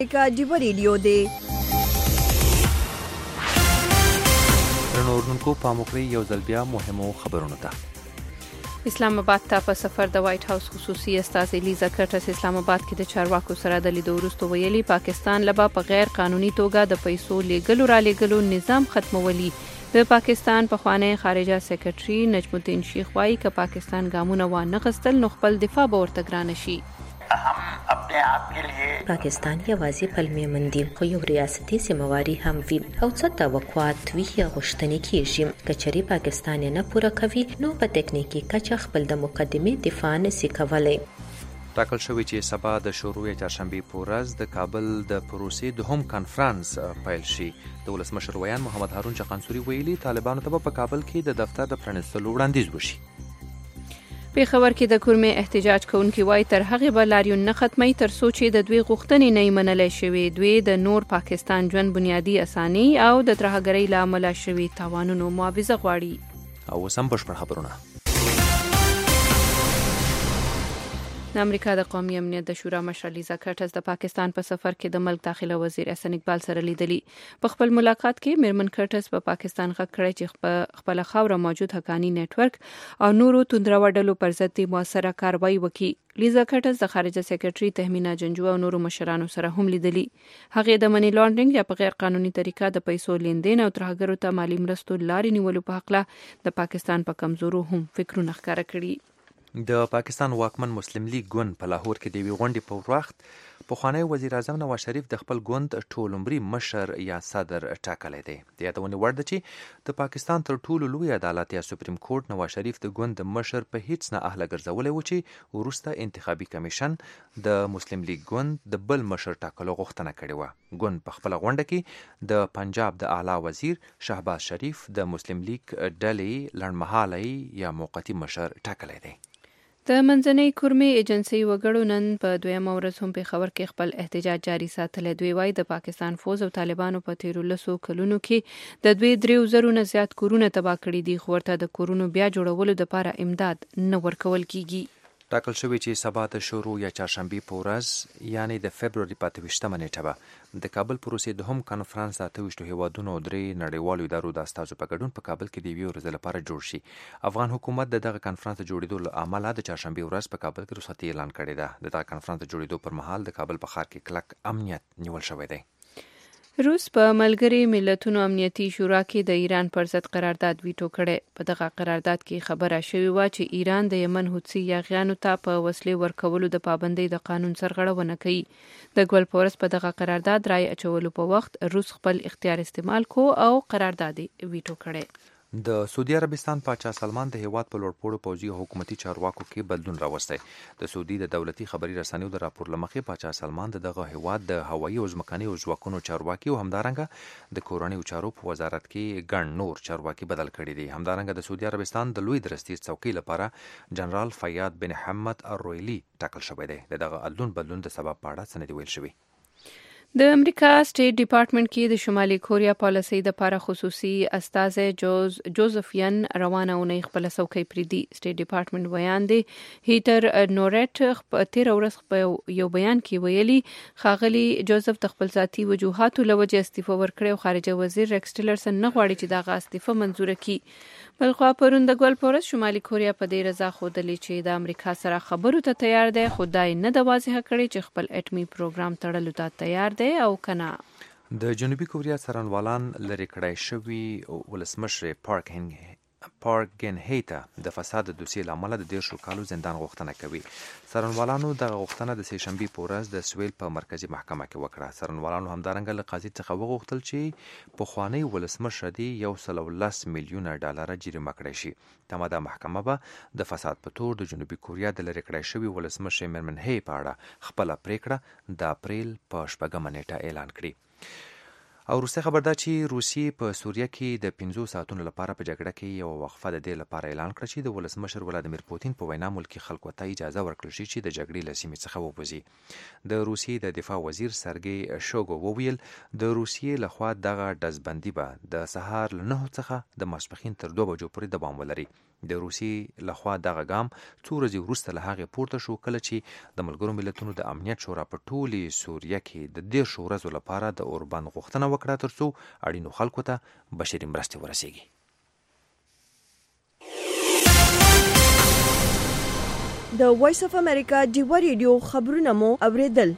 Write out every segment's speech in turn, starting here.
एक عجیب ریډیو دی. رنورنکو پاموکړی یو ځل بیا مهمو خبرونو ته. اسلام آباد ته په سفر د وایټ هاوس خصوصي استازي لیزا کرټس اسلام آباد کې د چارواکو سره د لیدو وروسته ویلي پاکستان لبا په غیر قانوني توګه د پیسو لیږلو را لیږلو نظام ختمولي. د پاکستان پخوانی خارجه سیکرټري نجم الدین شیخ وايي ک پاکستان ګامونه وانه غستل نو خپل دفاع به ورته ګرانه شي. پاکستان یوازې پلمې مندي خو یو ریاستي سیمواري هم وي او څه توقعات وی غوښتنې کیږي کچري پاکستان نه پوره کوي نو په ټکنیکی کچه خپل د مقدمه دفاع نشي کولای. ټاکل شوی چې سبا د شروع چهارشنبه په ورځ د کابل د پروسې دوهم کانفرنس پیل شي. د ولسمشر ویان محمد هارون چقنسوري ویلي طالبانو ته په کابل کې د دفتر د پرانیستلو وړاندیز وشي. په خبر کې د کورمې احتجاج کوونکي وای تر هغه به لاریون نه ختمي تر څو چې د دوی غوښتنې نه منلې شوې. دوی د نور پاکستان ژوند بنیادی اساني او د ترهګرۍ لامل شوی تاوانونو معاوضه غواړي. او سم بشپړ خبرونه. د امریکا د قومي امنیت د شورا مشر لیزا کرټس د پاکستان په سفر کې د ملک داخله وزیر احسن اقبال سره لیدلی. په خپل ملاقات کې میرمن کرټس په پاکستان غږ کړی چې خپل خاوره موجود حقانی نت ورک او نورو توندروډلو پر ضد موثره کاروایی وکړي. لیزا کرټس د خارجه سیکرټري تهمینا جنجو او نورو مشرانو سره هم لیدلی. هغه د منی لانډرینګ یا په غیر قانوني طریقه د پیسو لیندین او ترهګرو ته مالی مرستو لارې نیولو په حق له د پاکستان په کمزورو هم فکرونه ښکاره کړي. د پاکستان واکمن مسلم لیگ ګوند په لاهور کې د وی غونډې په وخت پخوانی وزیر اعظم نواز شریف د خپل ګوند ټول عمري مشر یا صدر ټاکلی دی. د یادونې وړ ده چې د پاکستان تر ټولو لوی عدالت یا سپریم کورټ نواز شریف د ګوند مشر په هیڅ نه اهله ګرځولی و چې وروسته انتخابي کمیشن د مسلم لیگ ګوند د بل مشر ټاکلو غوښتنه کړې وه. ګوند په خپل غونډه کې د پنجاب د اعلی وزیر شهباز شریف د مسلم لیگ ډلې لړمحالی یا موقتی مشر ټاکلی دی. د منځنۍ کورمې ایجنسی وګړو نن په دویمه ورځ هم په خبر کې خپل احتجاج جاری ساتلی. دوی وايي د پاکستان فوز او طالبانو په تیرو لسو کلونو کې د دوی 3,000 نه زیات کورونه تباه کړي دي خو ورته د کورونو بیا جوړولو لپاره امداد نه ورکول کیږي. ټاکل شوی چې سبا د شروع یا چهارشنبه په ورځ یعنی د فبرवरी 28مه نیټه به د کابل پروسې دوهم کانفرنس د 28 هیوادونو او 3 نړیوالو ادارو د استازو په ګډون په کابل کې د یوې ورځې لپاره جوړ شي. افغان حکومت دغه کانفرنس جوړېدو له امله د چهارشنبه ورځ په کابل کې رخصتي اعلان کړې ده. دغه کانفرنس جوړېدو پر مهال د کابل په ښار کې کلک امنیت نیول شوی دی. روس په ملګري ملتونو امنیتي شورا کې د ایران پر ضد قرارداد ویټو کړي. په دغه قرارداد کې خبره شوې و چې ایران د یمن حوثي یاغیانو ته په وسلې ورکولو د پابندۍ د قانون سرغړونه کوي. د ګول پورس په دغه قرارداد رای اچولو په وخت روس خپل اختیار استعمال کو او قرارداد ویټو کړي. د سعودي عربستان پاچا سلمان د هیواد په لوړپوړو پوځي او حکومتي چارواکو کې بدلون راوستی. د سعودي د دولتي خبري رسنیو د راپور لمخې پاچا سلمان دغه هیواد د هوایي او ځمکني ځواکونو چارواکي او همدارنګه د کورنیو چارو په وزارت کې ګڼ نور چارواکي بدل کړي دي. همدارنګه د سعودي عربستان د لوی درستي څوکۍ لپاره جنرال فیاض بن حمد الرویلی ټاکل شوی دی. دغه بدلون د سبب په اړه څه نه دی ویل شوی. د امریکا سټیټ ډپارټمنټ کې د شمالي کوریا پالیسۍ د لپاره خصوصي استازی جوزف ین روانه اونۍ خپل څوکۍ پریدي. سټیټ ډپارټمنټ بیان دی هیټر نورټ په 13 ورځ په یو بیان کې ویلي ښاغلي جوزف د خپل ذاتي وجوهاتو لوجه استعفا ورکړي او خارجه وزیر ریکس ټیلرسن نه غواړي چې دغه استعفا منزور کړي. بلخوا پرون د ګول پورس شمالي کوریا په دې رضا خوده چې د امریکا سره خبرو ته تیار دی خو دای نه د واضح کړي چې خپل اټومي پروګرام تړلو ته تیار دی او کنه. د جنوبي کوریا څارنوالان لري کړای شوی ولسمشر پارک هیته د فساد د دوسیې لامل د 10 کالو زندان غوښتنه کوي. څارنوالانو د غوښتنه د سهشنبه په ورځ د سویل په مرکزی محکمه کې وکړه. څارنوالانو همدارنګه له قاضي څخه وغوښتل چې پخوانی ولسمشر دی 110 میلیون ډالر جریمه کړی شي. تماده محکمه به د فساد په تور د جنوبي کوریا د لری کړای شوی ولسمشر میرمن هی په اړه خپل پریکړه د اپریل په 8مه نیټه اعلان کړي. او روسي خبر ده چې روسي په سوریه کې د 15 ساعتونو لپاره په جګړه کې یو وقفه د دې لپاره اعلان کړ چې د ولسمشر ولادیمیر پوتین په وینا ملکی خلکو ته اجازه ورکړل شي چې د جګړې له سیمې څخه ووځي. د روسي د دفاع وزیر سرګي شوګو وویل د روسیې لخوا دغه ډزبندي به د سهار له 9 څخه د ماسپښین تر 2 بجو پورې دوام ولري. د روسي لخوا دغه ګام څو ورځې وروسته له هغې پورته شو کله چې د ملګرو ملتونو د امنیت شورا په ټولې سوریه کې د 10 ورځو لپاره د اوربند غوښتنه وکړه ترڅو اړینو خلکو ته بشري مرستې ورسیږي. د وایس اف امریکا ډیو ریډیو خبرونه مو اوریدل.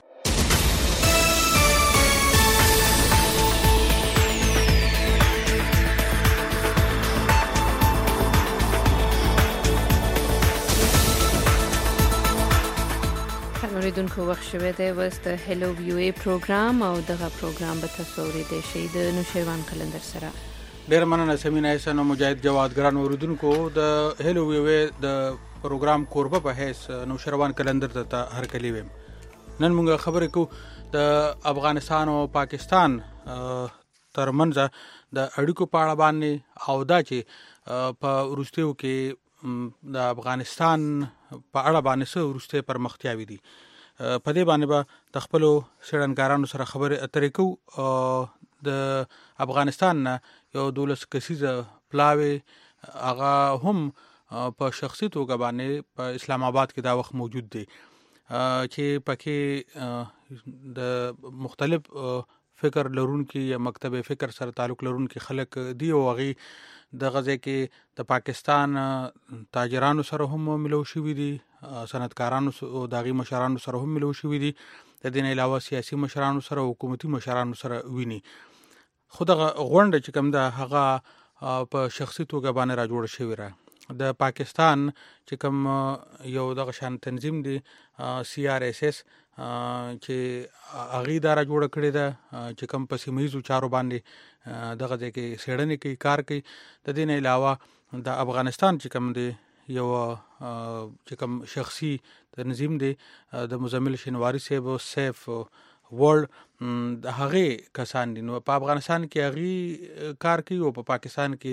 اوریدونکو وخت شوه دی وس د هلو ویو ای پروګرام او دغه پروګرام به تاسو اوریدئ شئ د نوشیروان قلندر سره. ډیر مننه سمینا احسان او مجاهد جواد ګران اوریدونکو د هلو ویو ای د پروګرام کوربه په هیڅ نوشیروان قلندر ته هر کلی ویم. نن موږ خبرې کو د افغانستان او پاکستان ترمنځ د اړیکو په اړه باندې او دا چې په وروستیو کې د افغانستان په اړه باندې څه وروسته پرمختیاوي دي. په دې باندې به د خپل سړنګارانو سره خبرې اترې کو. د افغانستان یو 12 کسیزه پلاوی هغه هم په شخصي توګه باندې په اسلام آباد کې دا وخت موجود دی چې پکې د مختلف فکر لرونکي یا مکتب فکر سره تعلق لرونکي خلک دی او هغه د غزه کې د پاکستان تاجرانو سره هم ملو شوي دي، صنعتکارانو او داغي مشرانو سره هم ملو شوي دي، د دې نه علاوه سیاسي مشرانو سره او حکومتي مشرانو سره ویني. خو دغه غونډه چې کوم ده هغه په شخصي توګه باندې را جوړ شوی را. د پاکستان چې کوم یو دغه شان تنظیم دی CRSS چې هغه اداره جوړ کړې ده چې کوم په سیمه‌یزو چارو باندې دغه ځکه سیړنې کوي کار کوي. د دې نه علاوه د افغانستان چې کوم دی یو چې کوم شخصي تنظیم دی د مزمل شینواری صاحب سیف ورلد د هغه کسان دي. نو په افغانستان کې هغه کار کوي او په پاکستان کې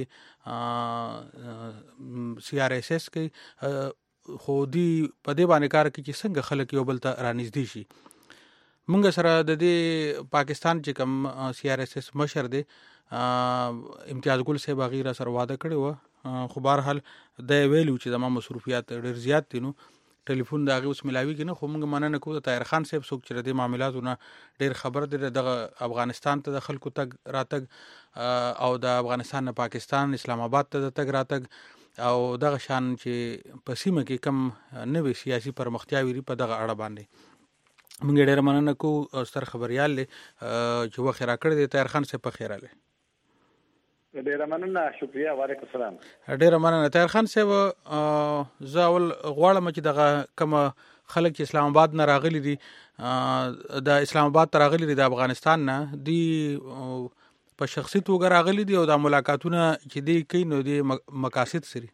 CRSS کې خو دی په دې باندې کار کوي چې څنګه خلک یو بل ته رانږدې شي. مونږ سره د دې پاکستان چې کوم CRSS مشر دی امتیاز ګل صاحب غیره سره وعده کړی و، خو بهرحال د ویلو چې زموږ مصروفیات ډېر زیات دي نو ټلیفون دا غي اوس ملاوي کنه. خو موږ مننه کوو د طاهر خان صاحب څوک چې د معاملاتونه ډېر خبر دی د افغانستان ته د خلکو تګ راتګ او د افغانستان نه پاکستان اسلام آباد ته د تګ راتګ او دغه شان چې په سیمه کې کم نوې سیاسي پرمختیاوي په دغه اړه باندې موږ ډېر مننه کوو. ستر خبريال چې وخت راکړی دی طاهر خان صاحب په خیر اله. ډېر مننه، شکریا، وعلیکم السلام. ډېر مننه طاهر خان صاحب. زاول غواړم چې دغه کوم خلک چې اسلام آباد نه راغلي دي د اسلام آباد ته راغلي دي د افغانستان نه دی په شخصي توګه راغلي دي او د ملاقاتونه چې دی کوي نو دی مقاصد سری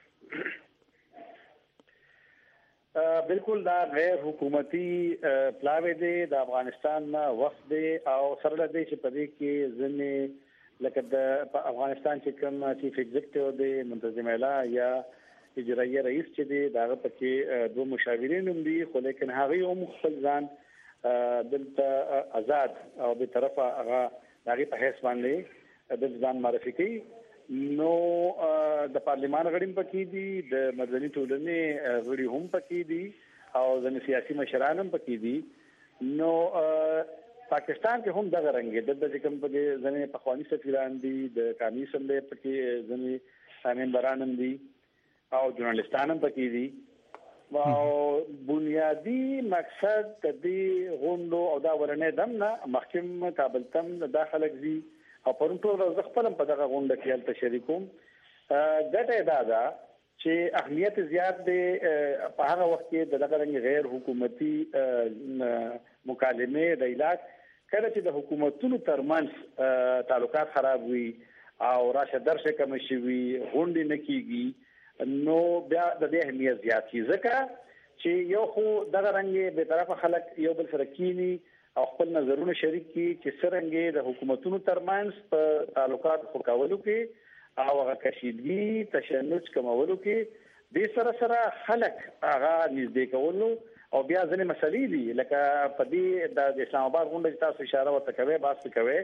بالکل دا غیر حکومتي پلاوی دی د افغانستان وفد دی او سره دی چې په دې کې ځنې لکه د افغانستان چې کوم چیف ایگزیکټیو دی منتظم اعلی یا اجرائیه رئیس چې دی دا پکې دوه مشاورین هم دي، خو لیکن هغه هم خپل ځان دلته آزاد او به طرفه هغه دغه په هیڅ باندې د ځان معرفي کوي. نو د پارلمان غړي پکې دي، د مدني ټولنې غړي هم پکې دي او ځینې سیاسي مشران هم پکې دي. نو پاکستان کې هم دغه رنګ د کوم په ځینې پخوانی سفیران دي، د قومي اسمبلی پکې ځینې ممبران هم دي او ژورنالستان هم پکې دي. او بنیادی مقصد د دې غونډو او دا ورنه دم نه محکم کابل تم داخله دي او پرون ټول ورځ خپل په دغه غونډه کې حل تشریکوم. ګټه دا ده چې اهمیت زیات دی په هغه وخت کې دغه رنګ غیر حکومتي مکالمه د علاج کله چې د حکومتونو ترمنځ تعلقات خراب وي او راشه درشه کم شي وي غونډې نه کیږي نو بیا د دې اهمیت زیات شي ځکه چې یو خو دغه رنګ به طرفه خلک یو بل سره کینی او خپل نظرونه شریک کی چې څنګه د حکومتونو ترمنځ په تعلقات خوکولو کې او هغه کشیدګي تشنج کمولو کې د سره خلک هغه نږدې کولو او بیا ځنې مسلې دي لکه په دې د اسلام آباد غونډه تاسو اشاره ورته کوي باس کوي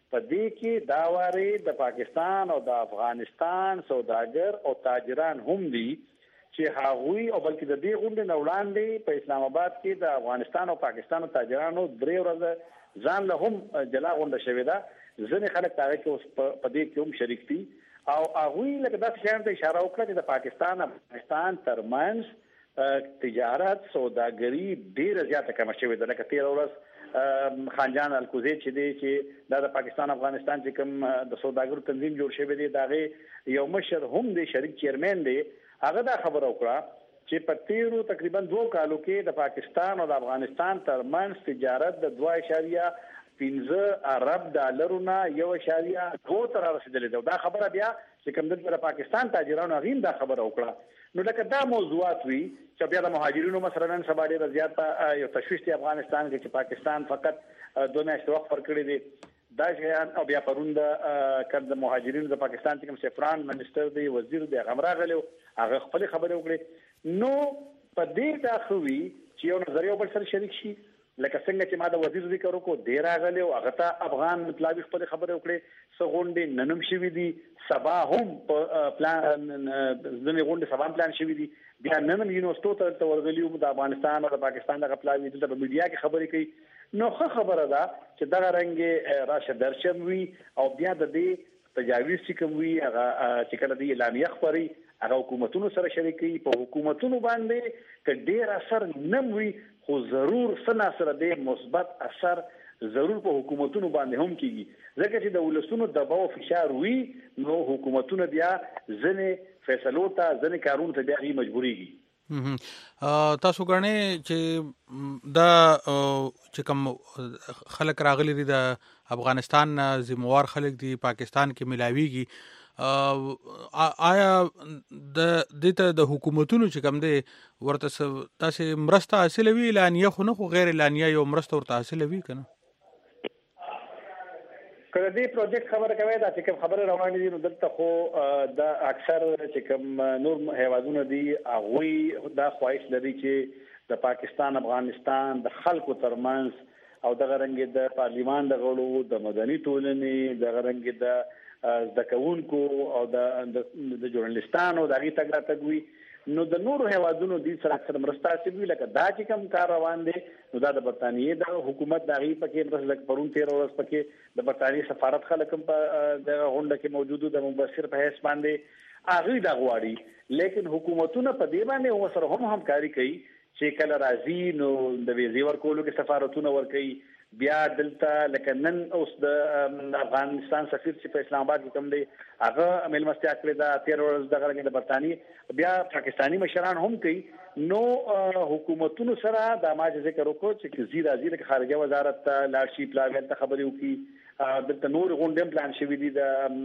په دې کې دا واره د پاکستان او د افغانستان سوداګر او تاجران هم دي چې هغوی او بلکې د دې غونډې نه وړاندې په اسلام آباد کې د افغانستان او پاکستان تاجرانو 3 ورځې ځان له هم جلا غونډه شوې ده. ځینې خلک هغه کې اوس په دې کې هم شریک دي او هغوی لکه داسې شیانو ته اشاره وکړه چې د پاکستان او افغانستان ترمنځ تجارت سوداګري ډیره زیاته کمه شوې ده. لکه 13 ورځ خانجان الکوزی چې دی چې د پاکستان افغانستان چې کوم د سوداګرو تنظیم جوړ شوی دی داغه یو مشر هم دی شریک چیرمن دی هغه دا خبره وکړه چې په 13 تقریبا 2 کالو کې د پاکستان او د افغانستان ترمنځ تجارت د 2.15 ارب ډالرونه 1.2 تر رسیدلې ده. دا خبره بیا چې کوم د پاکستان تاجرانو غین دا خبره وکړه. نو لکه دا موضوعات وی چې بیا د مهاجرینو مثلا سبا ډیر زیات یو تشویش دی افغانستان کې چې پاکستان فقط 2 میاشتې وخت ورکړي دي. دا شیان او بیا پرون د مهاجرینو د پاکستان کوم سفران منسٹر دی وزیر دی غمرا غلو هغه خپل خبرې وکړي. نو په دې دا خوي چې یو نظریه بل سره شریک شي لکه څنګه چې ما د وزیر ذکر وکړو ډیر راغلی او هغه ته افغان مطلب خپل خبرې وکړي سغونډې ننم شوی دي سبا هم په پلان ځنې غونډې سبا پلان شوی دي بیا ننم یونیورسيټو ته ورغلیو د افغانستان او د پاکستان د خپلوي د میډیا کې خبرې کوي. نو خبره ده چې دا رنګ راشه درشم وي او بیا د دې تجاویز چې کوم وي هغه چې کله د اعلامیه خبري هغه حکومتونو سره شریکي په حکومتونو باندې ک ډیر اثر نم وي خو ضرور سنا سره د مثبت اثر ضرور په حکومتونو باندې هم کیږي ځکه چې د ولسونو دباو فشار وي نو حکومتونو بیا ځنې فیصلو ته ځنې کارونه ته بیا مجبوريږي. تاسو غواړئ چې دا چې کوم خلک راغلي دي د افغانستان ذمہوار خلک دي پاکستان کې ملاويږي آیا د دته د حکومتونو چې کوم دي ورته تاسو مرسته حاصلوي اعلانیه خو نه خو غیر اعلانیه یو مرسته ورته حاصلوي کنه کله دې پروجیکټ خبره کوي دا چې کوم خبره روانه دي نو دلته خو دا اکثر چې کوم نور هیوادونه دي هغه دا خواهش لري چې د پاکستان افغانستان د خلکو ترمنځ او د غرنګ د پارلیمان د غړو د مدني ټولنې د غرنګ د ذکاونکو او د ژورنالیستانو د غي تګ راتګوي نو د نورو هیوادونو د سره اکثر مرسته کوي لکه دا چې کوم کار روان دي نو دا د برتانیې د حکومت د غي پکې مرسته پرون 13 ورځ پکې د برتانیې سفارت خلک په د غونډه کې موجود د مبشر په حساب باندې اغه دا غواړي لیکن حکومتونه په دې باندې و سره هم همکاري کوي چې کله راځي نو د ویزې ورکولو کې سفارتونه ورکوي بیا دلته لکه نن اوس د افغانستان سفیر چې په اسلام آباد کې کوم دی هغه ملمستیا کړې دا 13 ورځ د غرګ د برتانیې بیا پاکستانی مشران هم کوي نو حکومتونو سره د ماجه ذکر وکړو چې زیرا زیرا خارجه وزارت ته لارشي پلاوین ته خبرې وکړي دلته نور غونډې پلان شوې دي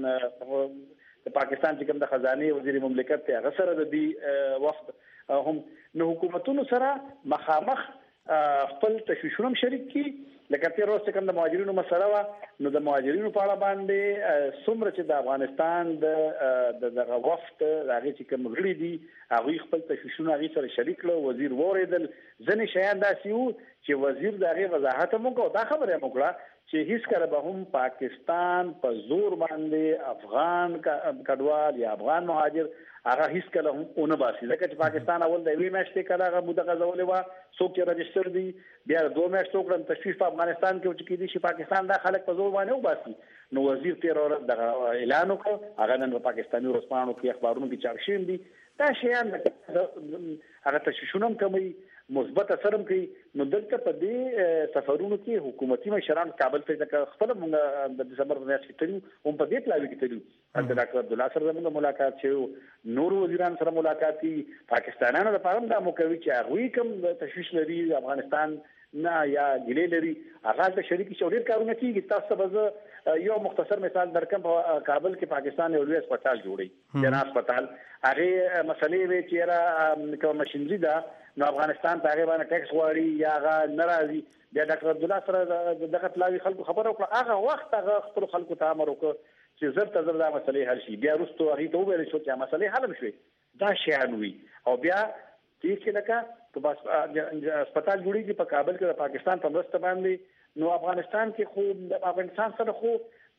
د پاکستان چې کوم د خزانه وزیر مملکت ته هغه سره د دې وفد هم نو حکومتونو سره مخامخ خپل تشویشونه شریک کی لکه تیر ورځ کوم د مهاجرینو مسله وا نو د مهاجرینو په اړه باندې څومره چې د افغانستان د وفد راغی چې کوم غړي دي هغه خپل تشویشونه هغه سره شریک کړو وزیر وریدل ځنې شیان داسي وو چې وزیر دغه وضاحت مو کو دا خبره مو کړه چې هیڅ کله به هم پاکستان په زور باندې افغان کډوال یا افغان مهاجر هغه هیڅ کله هم اون باسي ځکه چې پاکستان اول د وی میاشتې کله هغه موده غزولې و څوک چې رجستر دي بیا 2 میاشتې کړم تشریف په افغانستان کې چې کېدي چې پاکستان دا خلک په زور باندې وباسي نو وزیر 13 ورځې د اعلان وکړ هغه نن په پاکستاني ورسپانو کې اخبارونو کې چاپ شوی دي دا شیان هغه تشویشونه کوي مثبت اثر هم کوي نو دلته په دې سفرونو کې حکومتي مشران کابل ته خپل موږ د دسمبر په میاشت کې تلو هم په دې پلاوي کې تلو د ډاکټر عبد الله سره موږ ملاقات شو نور وزیران سره ملاقات دي پاکستانانو لپاره دا موکوي چې هغه کوم تشویش لري افغانستان نه یا ګلې لري هغه ته شریک شولر کارونه کوي تاسو به یو مختصر مثال درکم په کابل کې پاکستان یو لوی هسپتال جوړي جنا هسپتال هغه مسلې وی چې را کوم ماشينري دا نو افغانستان ته هغه باندې ټیکس غواړي یا هغه ناراضي بیا ډاکټر عبد الله سره دغه پلاوی خلکو خبر وکړه هغه وخت هغه خپل خلکو ته امر وکړ چې زر دا مسلې حل شي بیا وروسته هغه ته وویل شو چې مسلې حل شوي دا شیان وي او بیا چې لکه په هسپتال جوړیږي په کابل کې د پاکستان په مرسته باندې نو افغانستان کې خو د افغانستان سره خو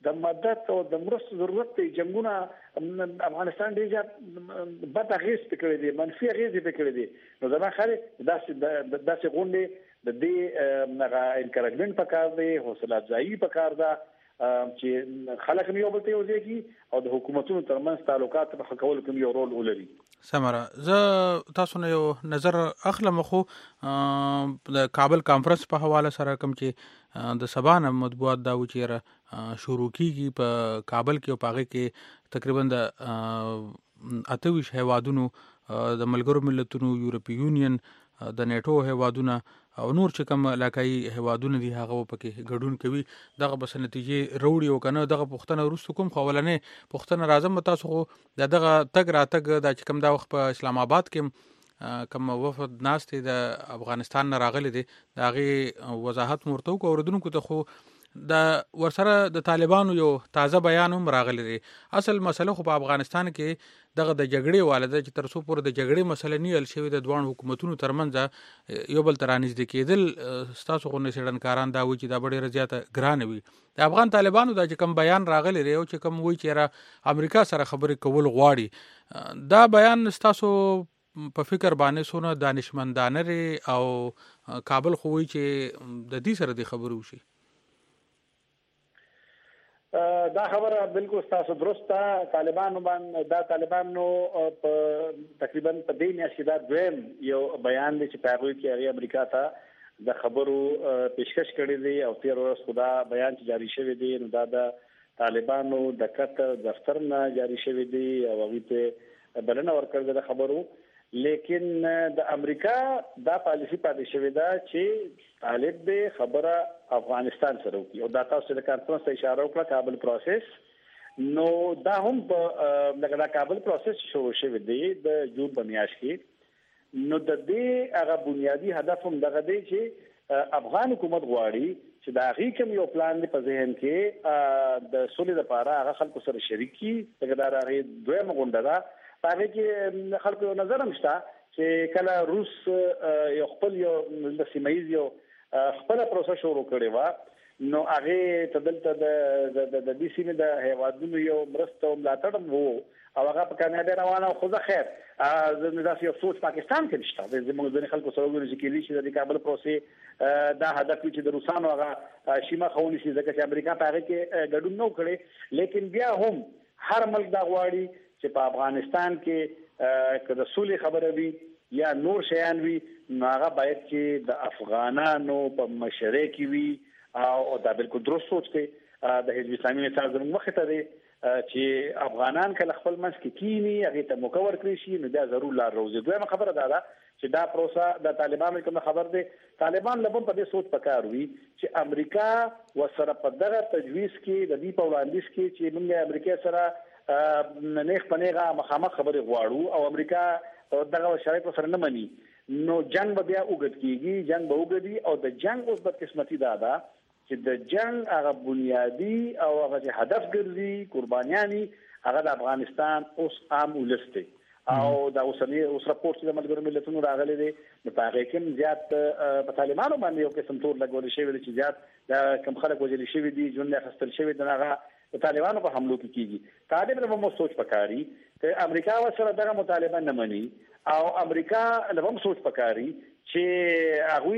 د مدد او د مرستو ضرورت دی. جنگونه افغانستان ډېر بد اغېز پکړي دي، منفي اغېز پکړي دي. نو زما خاله داسې غونډې د دې انکریجمنت پکار دی، حوصله افزایی پکار ده چې خلک یو بل ته وځي او د حکومتونو ترمنځ تعلقات په ښه کولو کې یو رول ولري. سمره زه تاسو نه یو نظر اخلم، خو د کابل کانفرنس په حواله سره کوم چې د سبا نه مطبوعات دا و چې شروع کیږي په کابل کې او پاغه کې تقریبا د 28 هیوادونو د ملګرو ملتونو، یورپی یونین، د نیټو هیوادونه او نور چې کوم علاقايي هیوادونه دي هغه پکې ګډون کوي. دغه بس نتیجې وروړي او کنه دغه پښتنه وروسته کوم خولنې پښتنه راځم تاسو خو دغه تګ راتګ د چې کوم دا وخت په اسلام آباد کې کوم وفد ناستې د افغانستان نه راغلي دي دغه وضاحت مرتو کو اوردونکو ته خو د ورسره د طالبانو یو تازه بیان هم راغلی دی. اصل مسله خو په افغانستان کې دغه د جګړې والده چې تر څو پورې د جګړې مسله نه حل شوې د دوه حکومتونو ترمنځ یو بل تر نږدې کېدل ستاسو خو نه سړنکاران دا وایي چې دا ډېره زیاته ګران وي. د افغان طالبانو دا چې کوم بیان راغلی دی او چې کوم وایي چې امریکا سره خبرې کول غواړي، دا بیان ستاسو په فکر باندې سونه دانشمندانه او کابل خو وایي چې د دې سره د خبرو شي؟ دا خبره بالکل تاسو درسته. طالبانو باندې دا طالبانو په تقریبا په دې میاشت کې دا دویم یو بیان دی چې په هغه کې هغه امریکا ته د خبرو پیشکش کړی دی او 13 ورځې خدا بیان چې جاری شوی دی. نو دا د طالبانو د قطر دفتر نه جاری شوی دی او هغه ته بلنه ورکړل د خبرو. لیکن د امریکا دا پالیسی پاتې شوی دا چې طالب به خبره افغانستان سره وکړي او دا تاسو د کانفرنس ته اشاره وکړه کابل پروسس. نو دا هم د کابل پروسس شروع شوی دی د جون په میاشت کې. نو د دې هغه بنیادی هدف هم دغه دی چې افغان حکومت غواړي چې دا هغه کوم یو پلان دی په ذهن کې د سولې لپاره هغه خلکو سره شریکي. دغه دا هغه دویم غونډه ده هغه کې خلکو نظر هم شته چې کله روس یو خپل یو د سیمایز یو خپل پروسه شروع کړی و، نو هغه تدلته د دې سیمې د هیوادونو یو مرسته او ملاتړ وو او هغه په کاناډا روانه خو ځه خیر زموږ داسې یو سوچ پاکستان کې نشته. زموږ ځینې خلکو سره وګورئ چې کېدای شي د کابل پروسې دا هدف چې د روسانو هغه شیمه خونی شي ځکه چې امریکا په هغه کې ګډون نه کړي. لیکن بیا هم هر ملک دا غواړي چې په افغانستان کې که د سولې خبره وي یا نور شیان وي نو هغه باید چې د افغانانو په مشرۍ کې وي او دا بالکل درست سوچ دی. د حزب اسلامي مثال زموږ مخې ته دی چې افغانان کله خپل منځ کې کینی هغه ته موقع ورکړي شي نو دا ضرور لار روزي. دویمه خبره دا ده چې دا پروسه د طالبانو کوم خبر دی، طالبان لبم په دې سوچ پکار وي چې امریکا وسره په دغه تجویز کې د دې په وړاندیز کې چې موږ امریکا سره نیغ پنیغه مخامخ خبرې غواړو او امریکا دغه شرایط سره نه مني نو جنگ به بیا وګت کیږي، جنگ به وګدي او د جنگ اوس بدقسمتي دا ده چې د جنگ هغه بنیادی او هغه هدف ګرځي قربانياني هغه د افغانستان اوس عام ولسته او دا اوس راپورټ د ملګرو ملتونو راغلي دي نو په هغه کې زیات په طالبانو باندې یو قسم تور لګول شوی دی چې زیات کم خلک وجل شوی دي ژوند اخستل شوی دی هغه طالبانو په حملو کې کیږي. طالب له مو سوچ پکاري ته امریکا سره دغه مطالبه نه مني او امریکا له مو سوچ پکاري چې هغه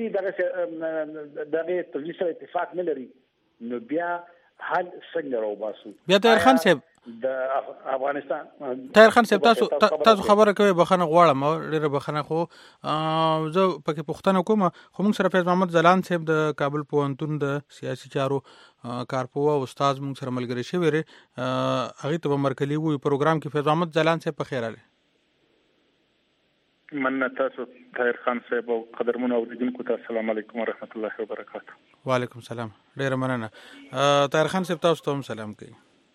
دغه تجویز سره اتفاق نه لري نو بیا حل څنګه راوباسو. بیا طاهر خان صاحب د افغانستان طاهر خان صاحب تاسو خبره کوي بخنه غواړم ډیره بخنه خو زه پکې پښتنه کوم خو موږ سره فیض محمد زلان صاحب د کابل پوهنتون د سیاسي چارو کارپوه استاد موږ سره ملګری شوی ری هغه ته مرکلی وی پروګرام کې فیض محمد زلان صاحب په خیر اله مننه تاسو طاهر خان صاحب او قدرمن اوریدونکو ته السلام علیکم ورحمت الله وبرکاته. وعلیکم السلام ډیره مننه. طاهر خان صاحب تاسو ته هم سلام کوي.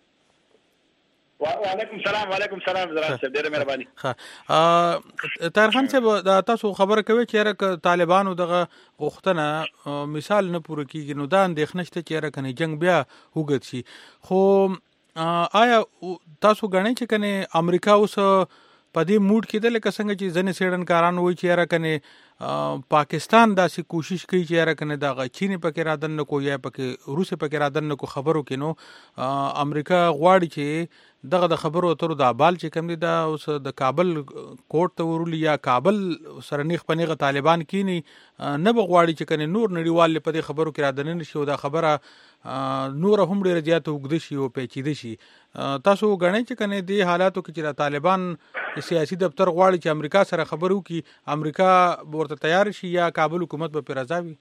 وعلیکم السلام زران صاحب ډیره مهرباني. طاهر خان صاحب تاسو خبره کوي چې طالبانو دغه غوښتنه مثال نه پوره کیږي نو دا اندېښنه شته چې کنه جنگ بیا وګت شي خو آیا تاسو غواړئ چې کنه امریکا اوس په دې موډ کې د لکه څنګه چې ځنې سیډن کاران وایي چې کنه پاکستان داسې کوشش کوي چې یاره کنه دا چین پکې رادن نه کو یا پکې روس پکې رادن نه کو خبرو کې نو امریکا غواړي چې دغه د خبرو اترو د ابال چې کوم دي دا اوس د کابل کوټ ته ورولي یا کابل سره نیغ پنیغه طالبان کینی نه بغواړي چې کنه نور نړیوال په دې خبرو کې رادن نه شي او دا خبره نور هم ډیره زیاته وګد شي او پیچیده شي. تاسو غنئ چې کنه دې حالاتو کې چې طالبان سیاسي دفتر غواړي چې امریکا سره خبرو کې امریکا ورته تیار شي یا کابل حکومت به راځي؟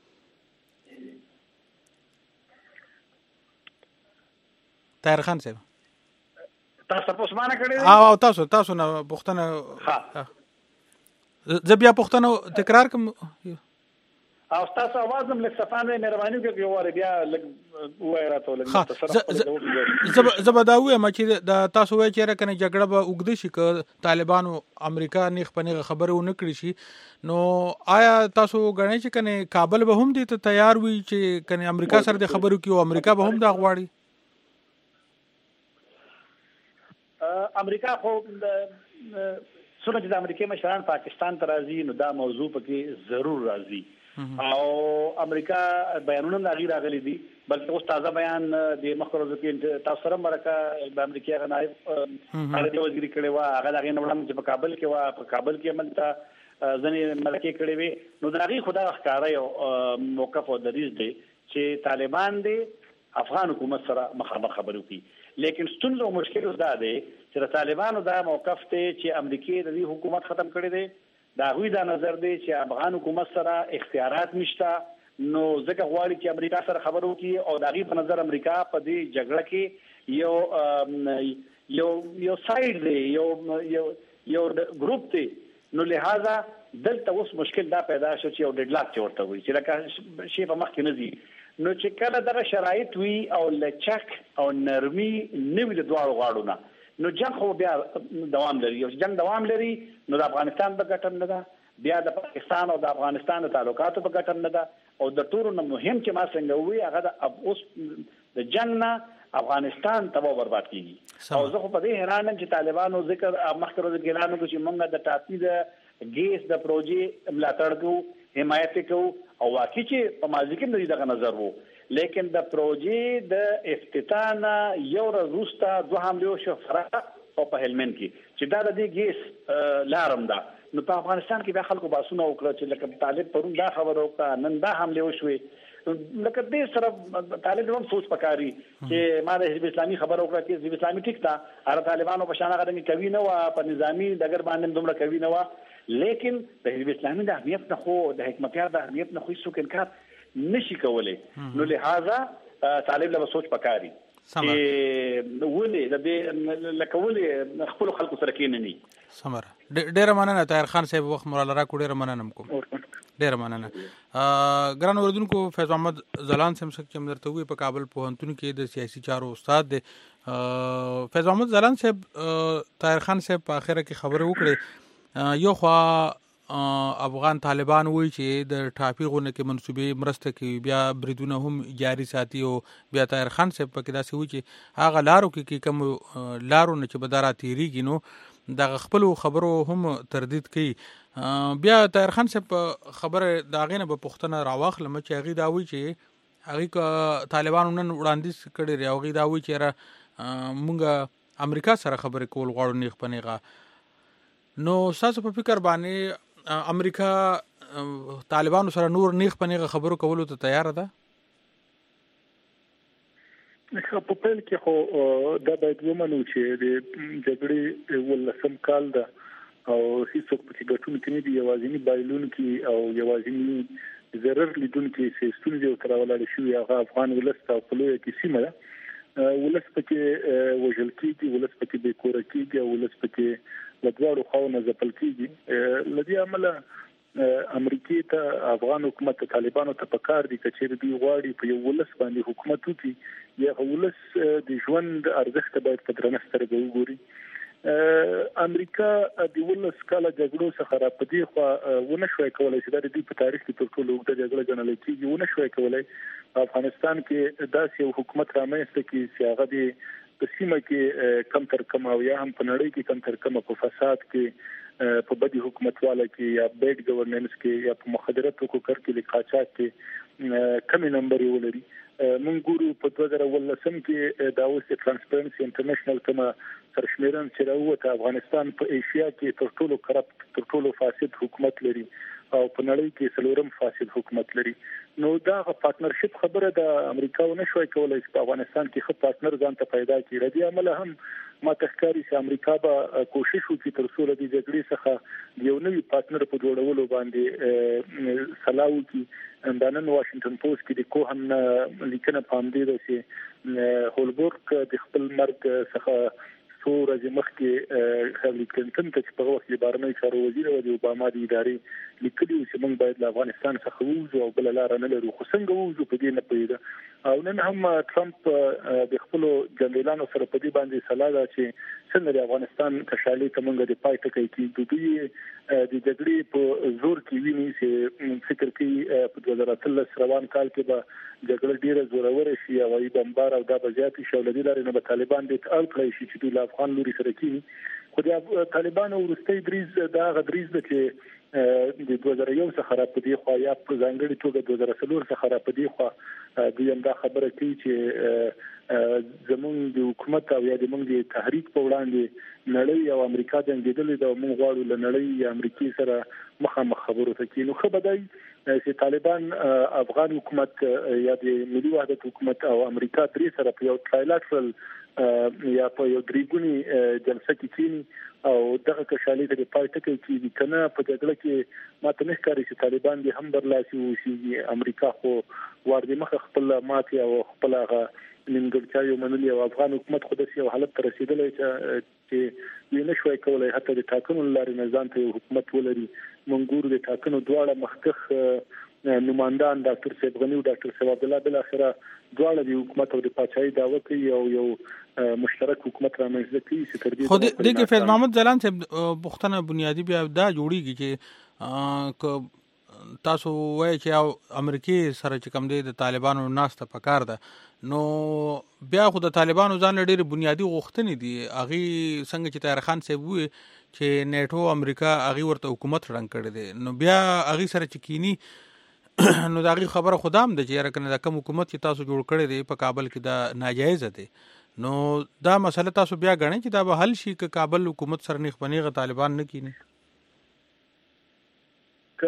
طاهر خان صاحب تاسو په معنا کړی او تاسو نه پوښتنه زه بیا پوښتنه تکرار کوم او تاسو आवाज هم لکه صفانه مهرباني وکړئ یو واره بیا لګ وای راته لګ زبداوی ما چې د تاسو وای چې راکنه جګړه به وګد شي ک طالبان او امریکا نیغ پنیغه خبره ونه کړی شي نو آیا تاسو غنئ چې کنه کابل به هم دې ته تیار وي چې کنه امریکا سره د خبرو کې او امریکا به هم دا غواړي؟ امریکا خو څنګه چې د امریکای مشران پاکستان ته راځي نو دا موضوع پکې ضرور راځي او امریکا بیانونه لاغي راغلي دي بلکې اوس تازه بیان د مخکرو کې تاسو سره مرکه د امریکای غنایب خارجي وزیر کړي وا هغه دغه نوړم چې په کابل کې وا په کابل کې ملته ځنې ملکه کړي وي نو دغه خدا ښکارا یو موقف او دریز دی چې طالبان دي افغان حکومت سره مخامخ خبرو کوي لیکن ستونزه او مشکل دا دی چې طالبانو دا موقف ته چې امریکای د حکومت ختم کړي دي دا غوی دا نظر دی چې افغان حکومت سره اختیارات نشته نو ځکه غواړي چې امریکا سره خبرو کوي او دا غي په نظر امریکا په دې جګړه کې یو سایډ دی یو ګروپ دی نو لہذا دلته اوس مشکل دا پیدا شو چې یو ډډلاک چورته وي چې لکه شی په مخ کې نه دي نو چې کله دغه شرایط وي او لچک او نرمي نوی د دوه غاړو نه نو جنگ خو بیا دوام لري او جنگ دوام لري نو د افغانستان په ګټه نه ده بیا د پاکستان او د افغانستان د تعلقاتو په ګټه نه ده او د ټولو نه مهم چې ما څنګه وی هغه د اوس د جنگ نه افغانستان تباہ برباد کیږي او زه خو په دې حیران یم چې طالبانو ذکر مخکره د ګلانو چې موږ د ټاپي د ګیس د پروژې ملاتړ کوو حمایت کوو او واقعي چې په ماضي کې نه دغه نظر وو لیکن د پروژې د افتتاح یو ورځ وروسته دوه حمله شو فراه او په هلمند کې چې دا د دې ګیس لارم ده نو په افغانستان کې به خلکو باسونه وکړه چې لکه طالب پرون دا خبره وکړه نن دا حمله وشوي لکه دې سره طالب هم سوچ پکاري چې ما د حزب اسلامي خبره وکړه چې حزب اسلامي ټیک تا هر طالبانو په شان غدنګ کوي نه وا په نظامی دګر باندې دومره کوي نه وا لیکن د حزب اسلامي د اهمیت نه خو د حکمتیار د اهمیت نه خو څوک انکار نشي کولای نو لہذا طالب له سوچ پکاري چې ولې د دې لکولې خپل خلکو سره کېنني سمره ډېر مننه طاهر خان صاحب وخت مولا را کو ډېر مننه کوم ډېر مننه ګران اوردونکو فیض محمد زلان سم څخه چې مرته وي په کابل پوهنتون کې د سیاسي چارو استاد دی فیض محمد زلان صاحب طاهر خان صاحب په اخره کې خبره وکړه یو خوا افغان طالبان وایي چې د ټاپي غونه کې منسوبې مرسته کوي بیا بریدونه هم جاری ساتي او بیا طاهر خان صاحب پکې داسې وایي چې هغه لارو کې کوم لارو نه چې بدارا تیریږي نو د خپل خبرو هم تردید کوي بیا طاهر خان صاحب خبره دا غینه په پښتنه راواخلم چې هغه دا وایي چې هغه طالبانو نن وړاندیز کړي ری هغه دا وایي چې مونږ امریکا سره خبرې کول غواړو نیغ پنیغه نو تاسو په فکر باندې امریکا طالبانو سره نور نیغ پنیغه خبرو کولو ته تیار ده؟ په پیل کې خو دا باید ومنو چې د جګړې ولسم کال ده او هیڅوک په ګټونو کې نه دی یوازینی بایلون کې او یوازینی ضرر لیدونکو چې ستونزې تراولل شي هغه افغان ولس ته په لوی کې سیمه ده ولس پکې وژل کېږي ولس پکې بې کوره کېږي ولس پکې لږوړو خاونه ځپل کېږي لدی عمله امریکای ته افغان حکومت ته طالبانو ته پکار دي چې دوی غواړي په یو ولس باندې حکومت وکړي یا ولس د ژوند ارزښت باید په درنه سترګه وګوري امریکا د ولس کاله جګړو څخه را پدې خو ونه شوي کولای چې د دې په تاریخ کې تر ټولو اوږده جګړه ګڼل کېږي ونه شوي کولای افغانستان کې داسې یو حکومت رامنځته کړي چې هغه د په سیمه کې کم تر کم او یا هم په نړۍ کې کم تر کم په فساد کې په بدی حکومتواله کې یا بیډ گورننس کې یا په مخدره توکو کې د قاچاق کې کمی نمبر ولري. مونږ ګورو په 2018 کې د اوس ترانسپیرنسي انټرنیشنل کما سرشمیرن چې راوته افغانستان په ایشیا کې تر ټولو کرپټ تر ټولو فاسد حکومت لري او په نړۍ کې څلورم فاسد حکومت لري. نو دا پارتنرشپ خبره د امریکا ونه شوي کولای چې په افغانستان کې خپل پارتنر ځان ته پیدا کړي. ردی عمل هم ما تخکاری چې امریکا به کوشش وکړي تر څو د جګړې څخه یو نوی پارتنر په جوړولو باندې سلاو وکړي. د نن واشنگټن پوسټ کې د کوهن لیکنه پام دی چې هولبورګ د خپل مرګ څخه ورځې مخکې هیلری کلینټن ته چې په وخت کې بهرنی چارو وزیر او د اوباما د ادارې لیکلي چې موږ باید له افغانستان څخه ووځو او بل لار نه لرو. خو څنګه ووځو په دې نه پوهیږم او نن هم ټرمپ د خپل جنرالانو سره په دې باندې سلا ده چې څنګه د افغانستان کشالي ته موږ د پای ټکی کې د دوی د جګړې په زور کې ویني چې فکر کوي په 2013 روان کال کې به جګړه ډیره زورور شي او ای بمبار او د بجاتي شولدي لري نه به طالبان د اړ کړی شي چې د افغان لوري سره کېني. خو د طالبان ورستۍ دریز دا غدریز ده چې د 2001 څخه را پدې خو یا په ځانګړي توګه 2004 څخه را پدې خو د یم دا خبره کوي چې زمونږ د حکومت او یا د موږ د تحریک په وړاندې نړۍ او امریکا د انګیدلې د موږ غواړو له نړۍ یا امریکای سره مخامخ خبرو ته کېنو. خو بدای چې طالبان افغان حکومت یا د ملي وحدت حکومت او امریکا درې سره په یو ټرایلاترل یا په یو دریګونی جلسه کې کېني او دغه کشالي د پای ټکی کې کنه په جګړه کې ماته نه ښکاري چې طالبان دې هم برلاسي وشي. امریکا خو ورته مخ خپل ماتي او خپل هغه نیمګړتیا یو منلي او افغان حکومت خو د سیاسي حالت تر رسیدلای چې وینې شوي کولای حتی د ټاکنو لارې نظام ته حکومت ولري. منګور د ټاکنو دواړه مخکخ نمائندان ډاکټر صاحب غنی او ډاکټر صاحب عبد الله بل اخره دواړه د حکومت او د پاچاهي دعوه کوي او یو مشترک حکومت رامنځته کوي چې تر دې خو دغه فیض محمد ځلان صاحب بوختنه بنیادی بیا دا جوړیږي چې تاسو وایي چې امریکای سره چې کوم دی د طالبانو ناسته پکار ده نو بیا خو د طالبانو ځان لري بنیادی غوښتنې دي اغي څنګه چې طاهر خان صاحب وي چې نیټو امریکا اغي ورته حکومت رنګ کړی دی نو بیا اغي سره چې کینی نو دا غي خبره خدام د چې راکنه د کوم حکومت چې تاسو جوړ کړی دی په کابل کې دا ناجایز دی نو دا مسله تاسو بیا غنئ چې دا به حل شي ک کابل حکومت سره نه خپنیغه طالبان نه کینی ک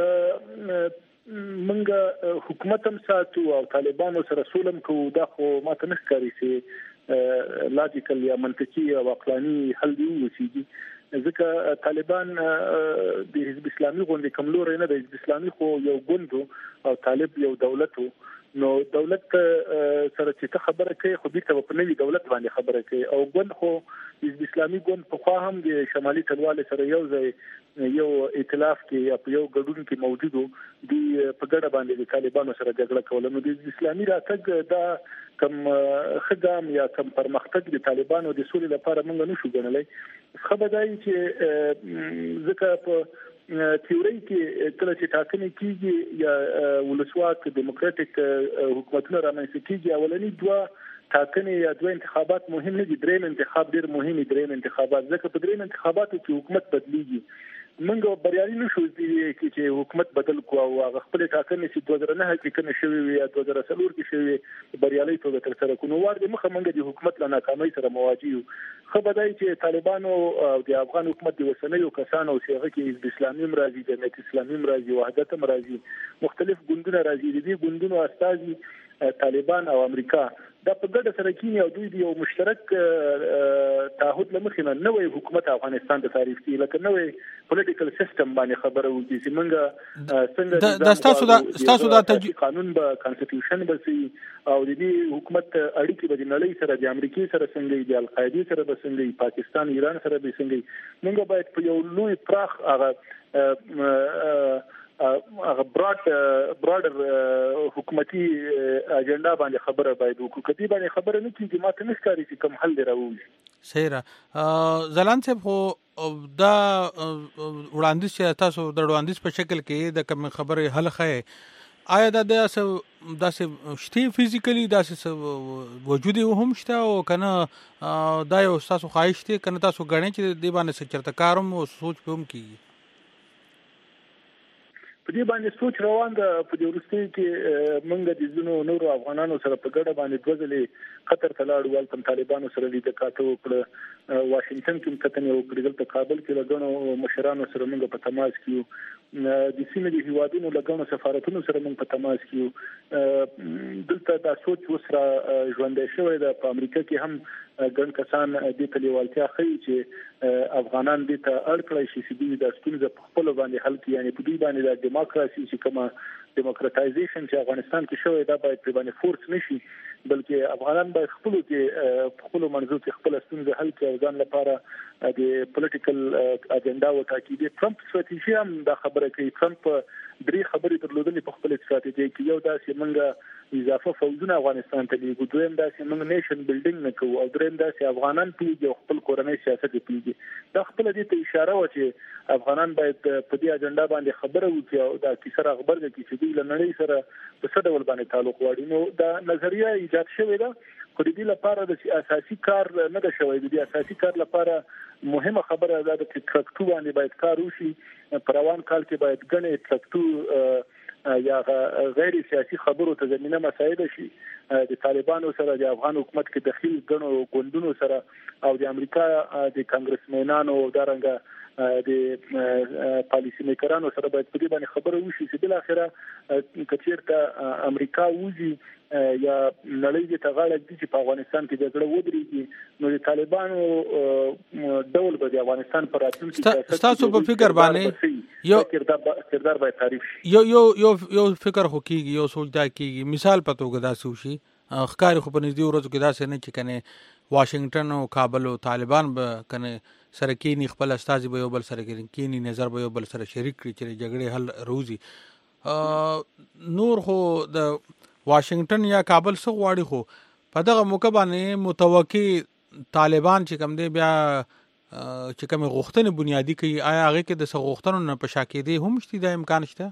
منګه حکومت هم ساتو او طالبانو سره سولم کو دا خو ماته نه ښکاري چې لاجیکل یا منطقي او عقلاني حل دی وشي ځکه طالبان د حزب اسلامي غونډې کملور نه د حزب اسلامي خو یو ګوند او طالب یو دولت نو دولت سره چې خبره کوي خو بیرته په نوي دولت باندې خبره کوي او ګوند خو حزب اسلامي ګوند په خوا هم د شمالي ټلواله سره یو ځای یو ائتلاف کې یا په یو ګډون کې موجودو دی په ګډه باندې د طالبانو سره جګړه کوله نو د اسلامي راتګ دا کم خدام یا کم پرمختګ د طالبانو د سولې لپاره موږ نشو ګڼلای خبردای چې ځکه په تیوري کې کله چې ټاکنې کیږي یا ولسواک دیموکراتیک حکومتونه رامنځته کیږي اولنی دوه ټاکنې یا دوه انتخابات مهم نه دي دریم انتخاب ډیر مهم دی دریم انتخابات ځکه په دریم انتخاباتو کې حکومت بدلیږي منګو بریالي نشو چې حکومت بدل کو او خپل ټاکنې چې 2009 کې کنه شوی وي یا 2004 کې شوی بریالي توګه تر سره کو نو ورته مخه منګه د حکومت له ناکامۍ سره مواجه یو خو بدای چې طالبانو او د افغان حکومت د وسنیو کسانو سیغه کې حزب اسلامي مرادي جمعیت اسلامي مرادي وحدت مرادي مختلف ګوندونه راځي دي ګوندونو استازي طالبان او امریکا دا په ګډه سره کینی او دوی یو مشترک تعهد لمخینه نوې حکومت افغانستان ته تعریف کړي لکه نوې پولیټیکل سیستم باندې خبره وکړي چې موږ څنګه تاسو دا قانون به کانسټیټیوشن به سي او د دې حکومت اړیکې به د نړۍ سره د امریکای سره څنګه د القاعده سره به څنګه پاکستان ایران سره به څنګه موږ باید په یو لوی پراخ هغه براډر حکومتي اجنډا باندې خبره باید وکړو کدي باندې خبره نه کیږي ماته نه ښکاري چې کوم حل دی راوځي صحیح را زلان صاحب خو دا وړاندیز چې تاسو د وړاندیز په شکل کې د کوم خبره حل خې آیا داسې شته فزیکلی داسې وجود هم شته او کنه دا یو تاسو خواهش ته کنه تاسو غړنه چې دی باندې څه چرته کاروم او سوچ په هم کیږي په دې باندې سوچ روان ده. په دې ورستۍ کې موږ د زونو نورو افغانانو سره په ګډه باندې دوزلې قطر ته لاړو ول طالبانو سره لیدل کاته وکړه واشنگټن کې کتنې وکړې دلته کابل کې لګونو مشرانو سره موږ په تماس کې د سیمې د هیوادونو لګونو سفارتونو سره موږ په تماس کې دلته دا سوچ وسره ژوندې شوې ده. په امریکا کې هم ګڼ کسان د تلیوالتیا خي چې افغانان د ته اړ کړی شي چې د ستونزې په خپل باندې حل کړي یعنی په دې باندې د دیموکراسي چې کومه دیموکراتایزیشن چې افغانستان کې شوې دا باید په باندې فورس نشي بلکې افغانان باید خپل منځو کې خپل ستونزې حل کړي او ځان لپاره د پولیټیکل اجنډا وټاکي. د ټرمپ ستراتیژي هم دا خبره کوي. ټرمپ درې خبرې درلودلې په خپل ستراتیژي کې. یو دا چې موږ اضافه فوجونه افغانستان ته لیږو، دویم دا چې موږ نیشن بلډینګ نه کوو او دریم دا چې افغانان پیږي او خپل کورنۍ سیاست پیږي. دا خپل دې ته اشاره و چې افغانان باید په دې اجنډا باندې خبره وکړي او دا کیسه خبر ده چې دوی له نړۍ سره په څه ډول باندې تعلق واړي. نو دا نظریه ایجاد شوې ده خو دې لپاره د اساسي کار نه ده شوی. د اساسي کار لپاره مهمه خبره ده چې ټرکټو باندې باید کار وشي. په روان کال کې باید ګڼې ټرکټو یا غیر سیاسي خبرو ته زمينه مساعده شي. د طالبانو سره د افغان حکومت کې دخیل ګڼو ګوندونو سره او د امریکا د کانګرسمنانو او دارنګه د پالیسی میکرانو سره باید په دې باندې خبره وشي چې بل اخره کچیرته امریکا وځي یا نړۍ د تغاړه دي چې په افغانستان کې جګړه ودرېږي نو د طالبانو ډول به د افغانستان پر راتلونکي تاسو په فکر باندې یو کردار باید تعریف شي. یو فکر خو کیږي یو سوچ دا کیږي مثال پتو غدا سوشي ښکاری خو په نږدې ورځو کې دا څه نه چې کنه واشنگټن او کابل او طالبان به کنه سره کېنی خپل استازي به یو بل سره کېنی نظر به یو بل سره شریک کړي چې جګړې حل روزي. نور خو د واشنگټن یا کابل څخه غواړي خو په دغه موقع باندې متوقع طالبان چې کوم دی بیا چې کوم غوښتنې بنیادی کوي آیا هغه کې د غوښتنو نه په شاکې دي هم شته د امکان شته؟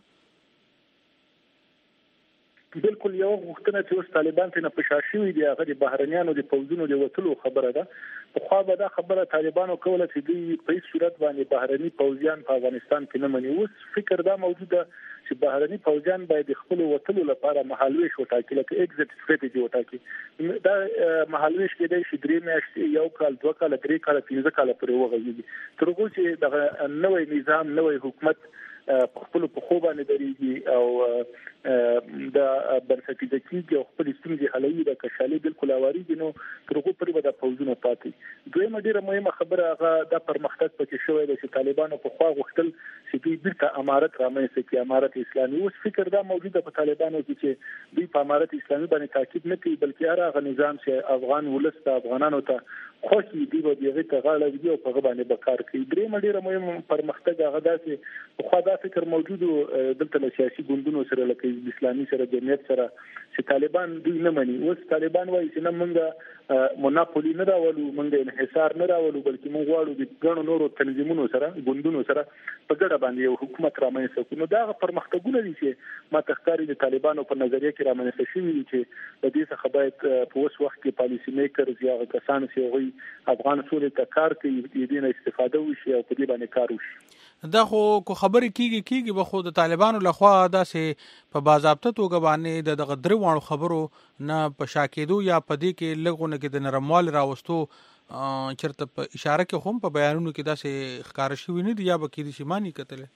بالکل یو غوښتنه چې اوس طالبان ته نه پښاشي دي هغه د بهرنیانو د پوځونو د وټلو خبره ده. خو به دا خبره طالبانو کوله چې دوی په هیڅ صورت باندې بهرني پوځیان په افغانستان کې نه مني. اوس فکر دا موجوده چې بهرني پوځیان باید خپل وټلو لپاره مهالويش وټاکي لکه ایگزیټ ستراتیژي وټاکي. دا مهالويش کې د 3 میاشتې یو کال 2 کال 3 کال 15 کال پورې وغږیږي تر څو چې د نوې نظام نوې حکومت په خپل په خو باندې درېږي او د بنسټیزه کېږي او خپل ستونزې حلوي د کشالي بالکل اواریږي نو تر هغه پورې به د فوجونه پاتې. دویمه ډیره مهمه خبره هغه د پرمختګ پکې شوې ده چې طالبانو په خوا غوښتل چې دوی بیرته امارت رامنځته کړي امارت اسلامي. اوس فکر دا موجوده په طالبانو کې چې دوی په امارت اسلامي باندې تاکید نه کوي بلکې هغه نظام چې افغان ولس ته افغانانو ته خوشي دی به دغه ته غاړه دی او په باندې بکار کوي. درېمه ډیره مهمه پرمختګ هغه داسې په خوا دا فکر موجودو دلته له سیاسي ګوندونو سره لکه اسلامي سره جمعیت سره چې طالبان دوی نه مني. اوس طالبان وایي چې نه موږ موناپولي نه راولو موږ انحصار نه راولو بلکې موږ غواړو د ګڼو نورو تنظیمونو سره ګوندونو سره په ګډه باندې یو حکومت رامنځته کړو. نو دا پرمختګونه دي چې ما تخکاری د طالبانو په نظریه کې رامنځته شوي دي چې د دې څخه باید په اوس وخت کې پالیسی میکرز یا کسان چې هغوی افغان سولې ته کار کوي د دې نه استفاده وشي او په دې باندې کار وشي. دا خو خبرې کیږي به خو د طالبانو لخوا داسې په باضابطه توګه باندې دغه درې وانو خبرو نه په شاکېدو یا په دې کې لغونه کې د نرموال راوستو چرته په اشاره کې هم په بیانونو کې داسې ښکار شوی نه دی یا به کې د شماني کتل.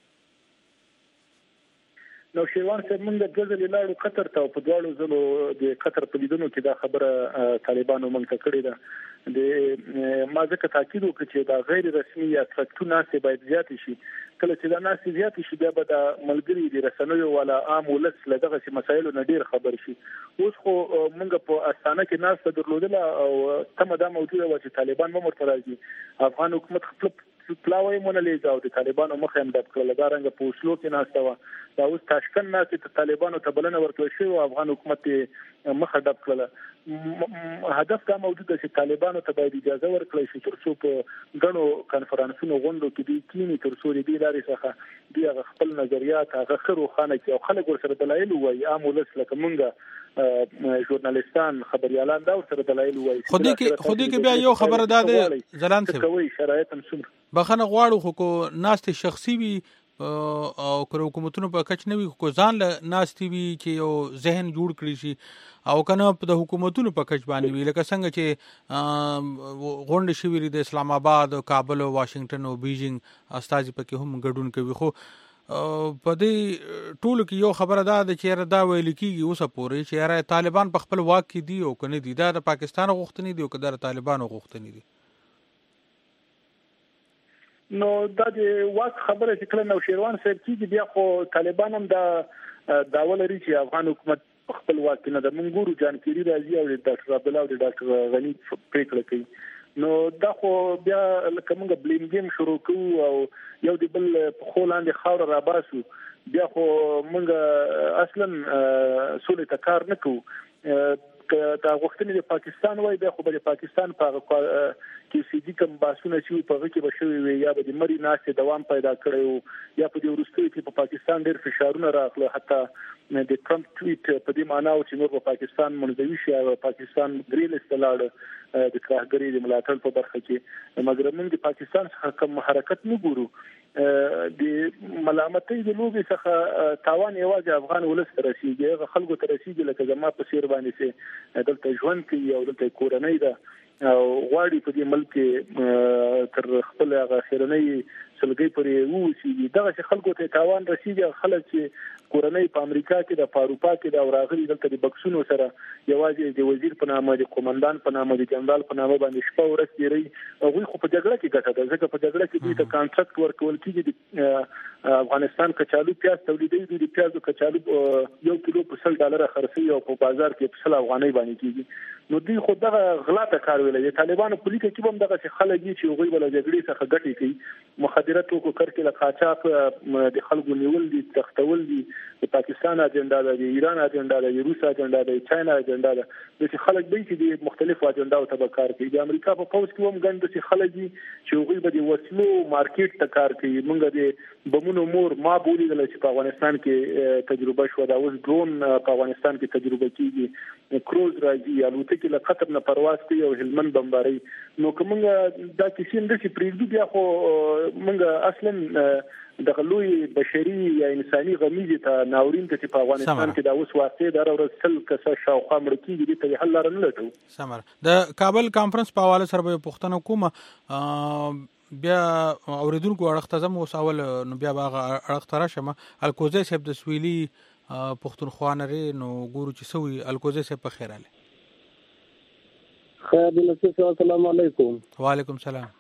نو شیوان صاحب موږ د غزل لاړو قطر ته په دواړو ځلو د قطر په لیدونو کې دا خبره طالبانو موږ ته کړې ده. د ما ځکه تاکید وکړ چې دا غیر رسمي یا ټرکټو ناسې باید زیات شي. کله چې دا ناسې زیات شي بیا به د ملګری د رسنیو ولا عام ولس له دغه مسایلو نه ډیر خبر شي. اوس خو موږ په استانه کې ناسې درلودله او تمه دا موجوده و چې طالبان مو مرتضی افغان حکومت خپل پلاوی مونلې او د طالبانو مخه هم د کړل دا رنګ په اوسلو کې ناشته و دا اوس تاشکند نه چې طالبانو ته بلنه ورکړل شو او افغان حکومت مخه ډب کړل هدف دا موجود دی چې طالبانو ته باید اجازه ورکړل شي ترڅو په غنو کانفرنسونو غونډو کې دي کینی ترڅو دې لارې څخه دی خپل نظریات هغه خرو خانه کې او خلک ورسره دلایل وایي عام ولس لکه مونږه ژورنالیستان خبريالان دا ورسره دلایل وایي خودی کې بیا یو خبره ده زلان څه کوي شرایط هم سم بخنه غواړو خو کو ناست شخصي وي او کړو حکومتونو په کچ نه وي کو ځان له ناستي وي چې یو ذهن جوړ کړی شي او کنه په حکومتونو په کچ باندې وي لکه څنګه چې غونډه شوې د اسلام آباد او کابل او واشنگټن او بیجینګ استازي پکې هم ګډون کوي خو په دې ټولو کې یو خبره ده چې دا ویل کېږي اوسه پورې چې طالبان په خپل واک کې دي او کنه دي دا د پاکستان غوښتنې دي او کله د طالبانو غوښتنې دي نو دا د واک خبره چې کله نو شیروان صاحب کیږي بیا خو طالبان هم دا ولري چې افغان حکومت خپل واک نه د منګورو جانکيري راځي او د ډاکټر عبد الله او د ډاکټر غنی پریکړه کوي نو دا خو بیا لکه موږ بلیم گیم شروع کوو او یو د بل په خولاندې خاور را باسو بیا خو موږ اصلا سولې ته کار نه کوو دا غوښتنې د پاکستان وای بیا خو د پاکستان په کې سيدي کوم باسونه چې په هغه کې بشوي وي یا د مری ناشته دوام پیدا کړو یا په دې ورستوي کې په پاکستان ډېر فشارونه راغله حتی د ټرمپ ټویټ په دې معنی او چې نور په پاکستان منځوي شي او پاکستان ګریل استلاړ د کراهګری د ملاتړ په برخه کې مګر موږ د پاکستان څخه کوم حرکت نه ګورو د ملامتۍ د لوبي څخه تاوان یوازې افغان ولس ته رسیږي خلکو ته رسیږي لکه زما په سیر باندې سي دلته ژوند کوي او دلته کورنۍ ده او غواړي په دې ملک تر خپل هغه خیرنۍ سلګي پرې ووسی دغه خلکو ته تاوان رسیږي خلک چې کورنۍ په امریکا کې د اروپا کې د اوراغلي دلته د بکسونو سره یوازې د وزیر په نامه د قومندان په نامه د جنرال په نامه باندې شپه ورځ تیری هغه خو په جګړه کې ګټه ده ځکه په جګړه کې دوی ته کانټراکټ ورکول کېږي د افغانستان کچالو پیاز تولیدوي د پیازو کچالو $1 کیلو په $100 خرڅي او په بازار کې په 100 افغانۍ باندې کېږي نو دوی خو دغه غلطه کار ویل دي طالبانو پولیټیکي کې هم دغه خلک چې هغه بل جګړې څخه ګټي کوي مخدرات کو کرکې له قاچاق د خلکو نیول دي تختول دي د پاکستان اجنډا ده د ایران اجنډا ده د روس اجنډا ده د چاینا اجنډا ده چې خلک به چې د مختلفو اجنډاو ته کار کوي د امریکا په پوز کې هم ګڼ چې خلک دي چې هغه به د وسلو مارکیټ ته کار کوي موږ د بمونو مور ما بولی د چې په افغانستان کې تجربه شو دا اوس ډرون په افغانستان کې تجربه کیږي کروز راځي الوتکې له قطر نه پرواز کوي او هلمند بمباري نو کومه دا کیسې د چې پریږدو بیا خو موږ اصلا د غلوی بشري یا انساني غمیزه ته ناورین ته په افغانستان کې دا اوس واقع دا ورسل کسه شاوخوا مړکیږي ته حل لرنه لټو سمر د کابل کانفرنس په حواله سره به پښتنو کومه بیا اوریدونکو اړخ زم اوس اول نو بیا باغ اړخ تر شمه الکوزي صاحب د سویلي پښتونخوا نری نو ګورو چې سوي الکوزي صاحب په خیر اله خیر السلام علیکم وعلیکم السلام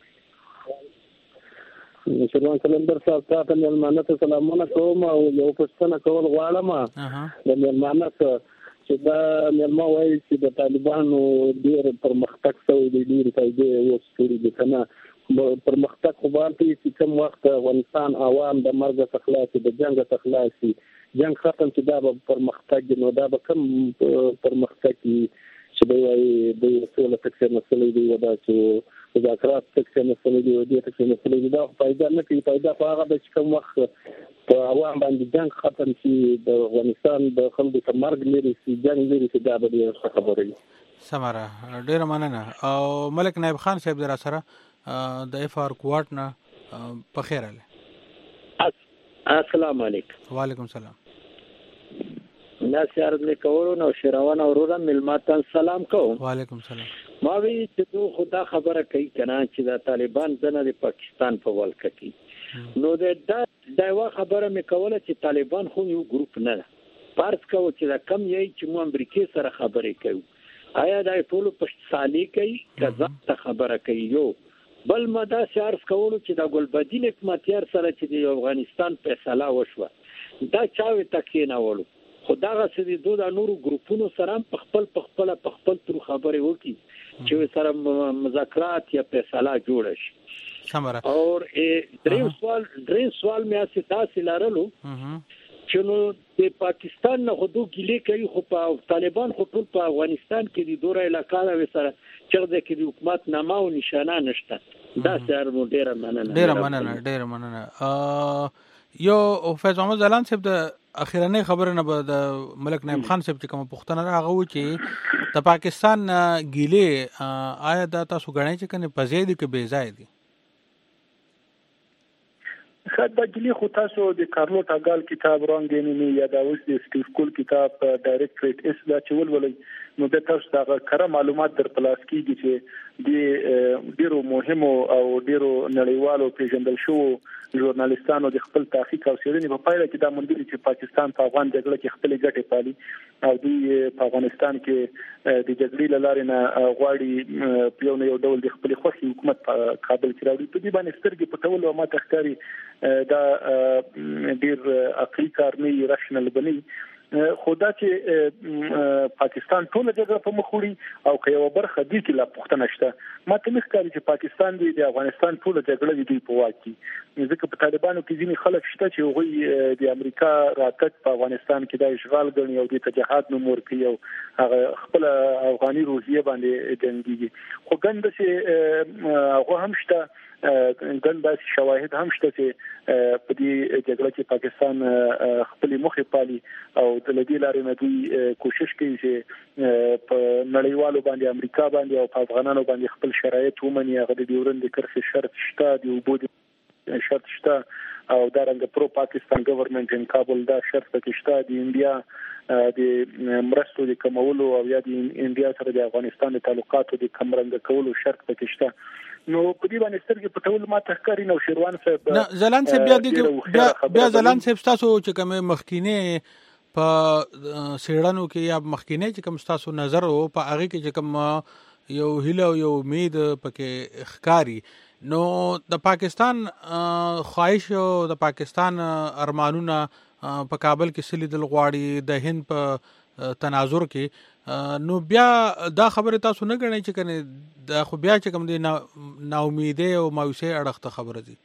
شروان کلندر صاحب ته مېلمانه ته سلامونه کوم او یو پښتنه کول غواړم د مېلمانه چې دا مېلمه وایي چې د طالبانو ډېر پرمختګ شوی دی ډېر فائدې وسوري دي کنه پرمختګ خو باندې چې کوم وخت افغانستان عوام د مرګ څخه خلاصي د جنگ څخه خلاصي جنگ ختم چې دا به پرمختګ نو دا به کوم پرمختګ چې دی د ټول تکثیر مسلې دی ودا چې مذاکرات تکثیر مسلې دی او د تکثیر مسلې دی دا فائدہ نه کوي فائدہ هغه د کوم وخت په عوام باندې جنگ ختم شي د افغانستان د خلکو ته مرګ لري چې جنگ لري چې دا به خبره سمره ډیر مننه او ملک نائب خان صاحب در سره د اف ار کوارټ نه په خیر اله السلام علیکم وعلیکم السلام ناس عرض لیکولو نو شروان اورورا ملماتان سلام کوم وعلیکم السلام ما وی چې تو خدا خبره کوي کنه چې د طالبان دنه د پاکستان په ولکه کې نو دا خبره مې کوله چې طالبان خو یو ګروپ نه پارس کو چې دا کم یې چې مو امریکای سره خبرې کوي آیا دا ټول په سالي کوي کذا خبره کوي یو بل مدا شارس کولو چې دا ګلبدین حکومتیار سره چې د افغانستان فیصله وشوه دا چاوي تکې نه ولو خداغه سړي دوه نورو ګروپونو سره په خپل تر خبرې وکي چې سره مذاکرات یا فیصله جوړ شي سمره اور دریم سوال مې اساس لرلو چې نو د پاکستان نه خودو ګیلې کوي خو په طالبان خو ټول په افغانستان کې د دوره علاقه له سره چې د حکومت نامه او نشانه نشته دا سره مو ډیره مننه یو فیض محمد زلان صاحب د اخیرنۍ خبره نه به د ملک نعیم خان صاحب چې کوم پښتنه راغو چې د پاکستان ګیلې آیا دا تاسو غنئ چې کنه پځې دي کې بے ځای دي خدای ګلی خو تاسو د کارلو ټاګال کتاب رانګینی یا د اوس د سټیف کول کتاب ډایرکټریټ اس دا چول ولې نو د تاسو دا کره معلومات در پلاس کیږي چې د ډیرو مهمو او ډیرو نړیوالو پیژندل شو ژورنالیستانو د خپل تحقیق او څېړنې په پایله کې دا موندلي چې پاکستان په افغان جګړه کې خپل ګټې پالي او دوی په افغانستان کې د جګړې لارې نه غواړي په یو ډول د خپل خوښي حکومت په کابل کې راوړي په دې باندې سترګې پټول او ماته ښکاري دا ډیر عقلي کار نه راشنل بني خدا چې پاکستان ټول جګړه په مخ وړي او که یو برخه دي کې لا پښتنه شته ماته مخکاري چې پاکستان دی د افغانستان ټول جګړه دی په واکي ځکه په طالبانو کې ځینې خلک شته چې هغوی د امریکا راتګ په افغانستان کې د اشغال ګڼي او د جهاد نوم ورکوي او هغه خپل افغاني روحیه باندې جنګيږي خو ګنده چې هغه هم شته ګنده شواهد هم شته چې په دې جګړه کې پاکستان خپل مخې پالي او د لدی لارې نه دوی کوشش کوي چې په نړیوالو باندې امریکا باندې او په افغانانو باندې خپل شرایط ومني هغه د ډیورند کرښې شرط شته د وبو شرط شته او دا رنګ پرو پاکستان ګورنمنت ان کابل دا شرط پکې شته د انډیا د مرستو د کمولو او یا د انډیا سره د افغانستان د تعلقاتو د کمرنګ کولو شرط پکې شته نو په دې باندې سترګې پټول ما تخکاری نو شیروان صاحب زلان صاحب بیا زلان صاحب تاسو چې کوم مخکینه په سیړانو کې یا مخکینه چې کوم تاسو نظر او په هغه کې چې کوم یو هیله او یو امید پکې ښکاری نو د پاکستان خواهش او د پاکستان ارمانونه په کابل کې سلیدل غواړي د هند په تناظر کې نو بیا دا خبره تاسو نه غنئ چې کنه دا خو بیا چې کوم دی نا امیده او مایوسه اړخته خبره دي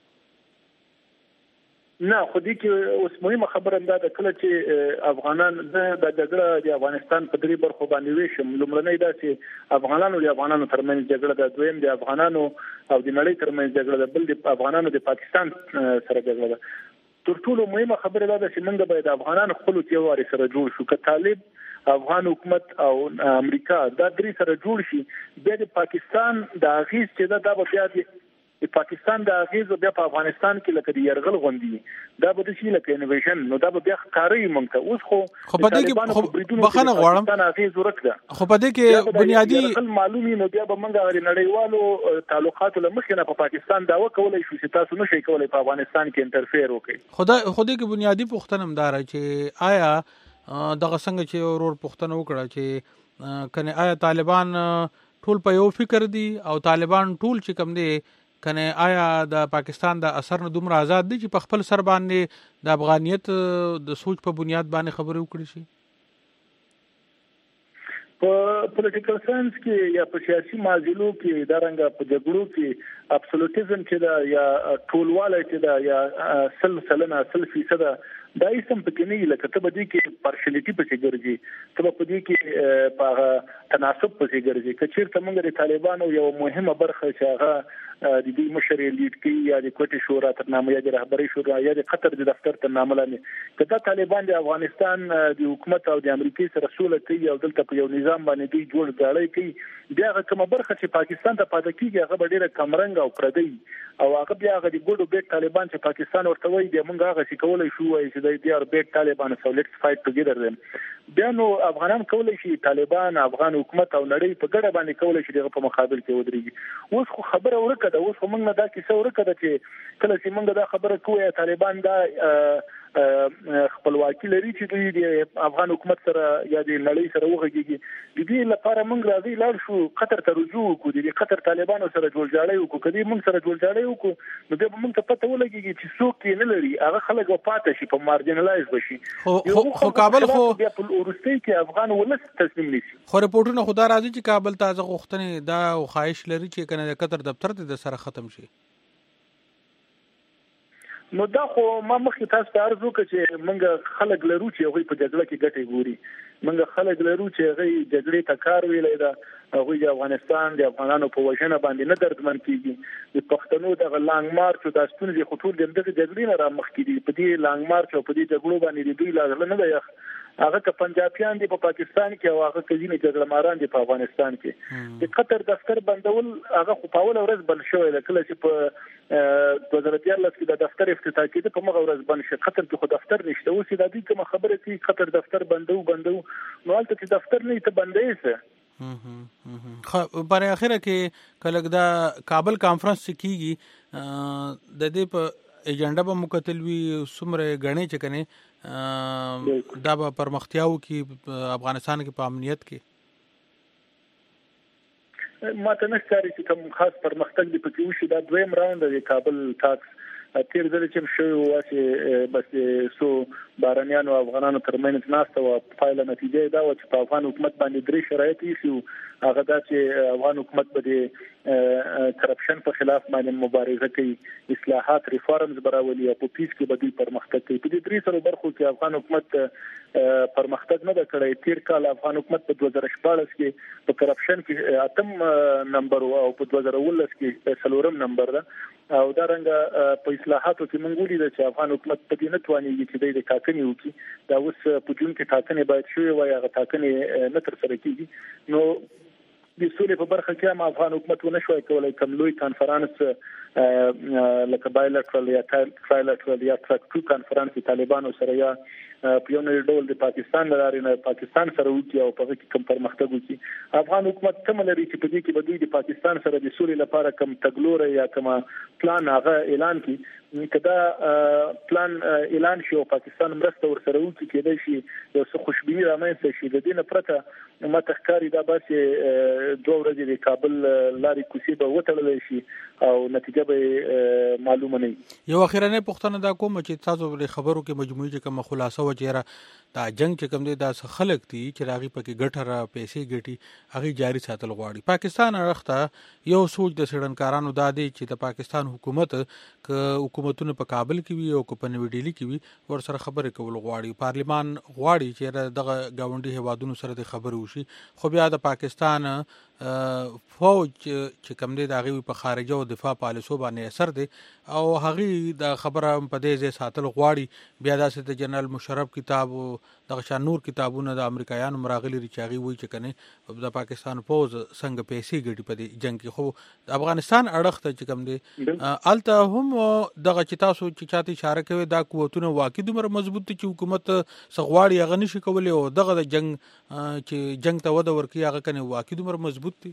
نه خو دې کې اوس مهمه خبره ده کله چې افغانان د جګړه د افغانستان په درې برخو باندې ویشم لومړنۍ دا چې افغانانو ترمنځ جګړه ده دویم د افغانانو او د نړۍ ترمنځ جګړه ده بل د افغانانو د پاکستان سره جګړه ده تر ټولو مهمه خبره ده چې موږ باید افغانان خپل تیواري سره جوړ شو که طالب افغان حکومت او امریکا دا درې سره جوړ شي بیا د پاکستان د اغیز چې دا به بیا د پاکستان د اغیز بیا په افغانستان کې لکه د يرغل غوندي دا به د شي لکه انویشن نو دا به بیا ښکاري مونږ ته اوس خو په دې کې بخنه غواړم اغیز ورکړه خو په دې کې بنیادی معلومي نو بیا به مونږ غوړي نړیوالو تعلقاتو لمخې نه په پاکستان داوا کولای شو چې تاسو نشئ کولای په افغانستان کې انټرفیر وکړي خدای کې بنیادی پوښتنه مدار چې آیا دغه څنګه چې ورور پوښتنه وکړه چې کنه آیا طالبان ټول په یو فکر دي او طالبان ټول چې کوم دي کنه آیا د پاکستان د اثر نه دومره آزاد دي چې په خپل سر باندې د افغانیت د سوچ په بنیاد باندې خبرې وکړي شي په پولیټیکل ساينس کې یا په سیاسي معادلو کې دا رنګ په جګړو کې ابسولوټیزم چې دا یا ټولواله چې دا یا 100% دا اسم پکې نه لکه ته بدی کې پارشلیټي پکې ګرځي ته په دې کې په تناسب پکې ګرځي کچیر ته موږ د طالبانو یو مهمه برخه چې هغه د دې مشري لیډ کې یا د کوټي شورا ترنامه یا د رهبري شورا یا د قطر د دفتر ترنامه لاندې کله طالبان د افغانستان د حکومت او د امریکای سره سوله کوي او دلته په یو نظام باندې دی جوړ غاړي کوي بیا کومه برخه چې پاکستان ته پاتې کیږي هغه ډیره کمرنګ او پردي او هغه بیا هغه د ګډو بیت طالبان چې پاکستان ورته وایي د موږ هغه چې کولای شو چې د دې ار بیت طالبان سو لیټس فایټ ټوګیدر دیم بیا نو افغانان کولای شي طالبان افغان حکومت او نړۍ په ګډه باندې کولای شي دغه په مقابل کې ودرېږي اوس خو خبره ورکه ده اوس موږ نه دا کیسه ورکه ده چې کله چې موږ دا خبره کوو طالبان دا خپلواکي لري چې دوی د افغان حکومت سره یا د نړۍ سره وغږیږي د دې لپاره موږ راځي لاړ شو قطر ته رجوع وکړو د قطر طالبانو سره جوړجاړی وکړو کدي موږ سره جوړجاړی وکړو نو به موږ ته پته ولګيږي چې څوک یې نه لري هغه خلک و پاتې شي په مارجنلایز بشي خو کابل خو بیا په اورستۍ کې افغان ولس تسلیم نشي خو رپورټونه خدا راځي چې کابل تازه غوښتنې دا خواهش لري چې کنه د قطر دفتر د سره ختم شي نو دا خو ما مخکې تاسو ته عرض وکړ چې موږ خلک لرو چې هغوی په جګړه کې ګټې ګوري، موږ خلک لرو چې هغوی جګړې ته کار ویلی ده، هغوی د افغانستان د افغانانو په وژنه باندې نه دردمن کېږي. د پښتنو دغه لانګ مارچ او دا ستونزې خو ټول د همدغې جګړې نه رامخکې دي. په دې لانګ مارچ او په دې جګړو باندې د دوی لا زړه نه دی یخ. هغه که پنجابیان دي په پاکستان کې او هغه که ځینې جګړه ماران دي په افغانستان کې. د قطر دفتر بندول هغه خو په اوله ورځ بند شوی دی. کله چې په 2013 کې د دفتر افتتاح کېده په مغه ورځ بند شو. قطر کې خو دفتر نشته. اوس د دې کومه خبره کوي قطر دفتر بندو نو هلته چې دفتر نه ته بندې څه خو پر اخره کې کله دا کابل کانفرنس کیږي د دې په ایجنډا به مکتل وی سمره غنې چې کنه دا به پرمختیاو کې افغانستان کې په امنیت کې ماته نه ښکاري چې کوم خاص پرمختګ دی پکې وشي. دا دویم راوند دی کابل ټاکس تیر ځل چې شوی و چې بس سو بارانيان او افغانانو ترمنځ ناسته او فایله نتیجه دا و چې په افغان حکومت باندې درې شرایط یې هغه دا چې افغان حکومت به د کرپشن په خلاف باندې مبارزه کوي، اصلاحات ریفارمز براولي او په پیس کې به دوی پرمختګ کوي. په دې درې سره برخو کې افغان حکومت پرمختګ نه کړی. تیر کال افغان حکومت په 2014 کې په کرپشن کې 8 نمبر او په 2019 کې 4 نمبر ده او دا رنګه په اصلاحاتو کې منګولي ده چې افغان حکومت په دې نه توانېږي چې د ټاکنې وکړي. دا اوس په جون کې ټاکنې باید شوې وای، هغه ټاکنې نه ترسره کیږي. نو د سولې په برخه کې هم افغان حکومت ونه شوای کولای کوم لوی کانفرنس لکه بایلټرل یا ټرایلټرل یا ټرک 2 کانفرنس طالبانو سره یا په یو ډول د پاکستان لاري نه پاکستان سره وکي او په کې کوم پرمختګ وکي. افغان حکومت کوم لري چې په دې کې به دوی د پاکستان سره د سولې لپاره کوم تګلور یا کوم پلان هغه اعلان کړي. کدا پلان اعلان شي او پاکستان مرسته ورسره وکړي کېدای شي یو څه خوشبینی رامنځته شي. د دې نه پرته ما تخکاری دا باسي 2 ورځې د کابل لاري کوسي به وټړل شي او نتیجه به معلومه نه. یو اخیرانه پښتنه دا کوم چې تاسو له خبرو کې مجموعي کوم خلاصه وجهره دا جنگ چې کوم دی دا خلک دي چې راغي پکې ګټه پیسې ګټي هغه جاری ساتل غواړي. پاکستان اړخته یو سوچ د سړنکارانو دا دی چې د پاکستان حکومت حکومتونه په کابل کې وي او په نوې ډیلی کې وي ور سره خبرې کول غواړي. پارلیمان غواړي چې دغه گاونډي هوادونو سره د خبرې وشي. خو بیا د پاکستان فوج چې کوم دی دا غوي په خارجه او دفاع پالیسو باندې اثر دی او هغه د خبره په دې ځای ساتل غواړي. بیا د جنرال مشرف کتاب د شانور کتابونه د امریکایانو مراغلي ریچاغي وای چې کنه د پاکستان فوج څنګه پیسې ګټي په دې جنگ کې. خو د افغانستان اړخ ته چې کوم دی الته هم دغه چې تاسو چې چاته اشاره کوي دا قوتونه واقعي دومره مضبوط چې حکومت سغواړي هغه نشي کولای او دغه د جنگ چې جنگ ته وده ورکي هغه کنه واقعي دومره مضبوط دي.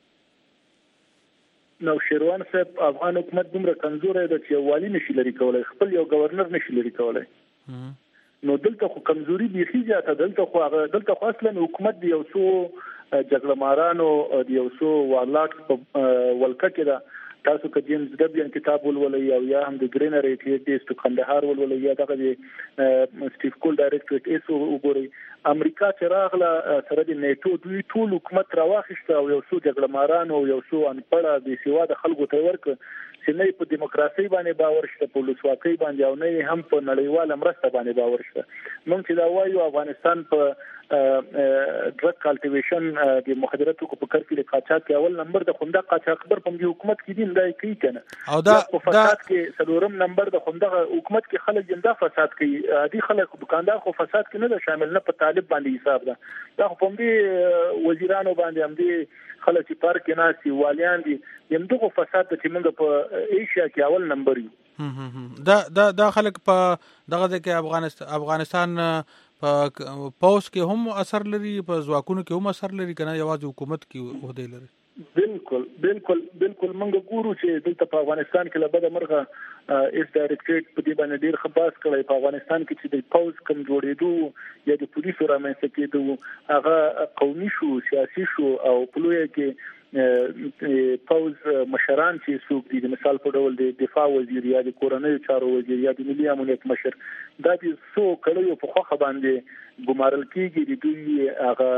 نو شیروان صاحب افغان حکومت دومره کمزورې ده چې والی نشي لري کولای، خپل یو گورنر نشي لري کولای. نو دلته خو کمزوري بيخي زیاته. دلته خو اصلا حکومت دی یو څو جګړه مارانو دی یو څو وارلاک ولکه کې ده. تاسو که جیمز ډبلین کتاب ولولئ او یا هم د ګرینر ایټیټیز په کندهار ولولئ یا دغه د سټیف کول ډایریکټریټ ایسو وګورئ. امریکا چې راغله سره د نیټو دوی ټول حکومت راواخیسته او یو څو جګړه مارانو او یو څو انپړه د سیواده خلکو ته ورکړ چې نه په دیموکراسي باندې باور شته، په ولسواکۍ باندې او نه هم په نړیواله مرسته باندې باور شته. موږ چې دا وایو افغانستان په ډرګ کلټیویشن د مخدراتو په کرکې د قاچاق کې اول نمبر د خونده قاچاقبر په حکومت کې دي نه کوي کنه او دا په فساد کې سلورم نمبر د خونده حکومت کې خلک جندا فساد کوي. عادي خلک دکاندار خو فساد کې نه ده شامل، نه په طالب باندې حساب ده. دا خو په دې وزیرانو باندې هم دي خلک چې پارک کې ناسي والیان دي یم دغه فساد چې موږ په ایشیا کې اول نمبر یو. دا خلک په دغه کې افغانستان په پوس کې هم اثر لري، په ځواکونو کې هم اثر لري کنه یوازې حکومت کې وهده لري. بالکل موږ ګورو چې دلته په افغانستان کې لبد مرغه اس ډایریکټریټ په دې باندې ډیر خباس کړی. په افغانستان کې چې د پوز کم جوړېدو یا د پولیسو رامنځته کېدو هغه قومي شو، سیاسي شو او په لوی کې پوز مشران چې څوک دي مثال په ډول د دفاع وزیر یا د کورنۍ چارو وزیر یا د ملي امنیت مشر دا د څو کړیو په خوخه باندې ګمارل کېږي. د دوی هغه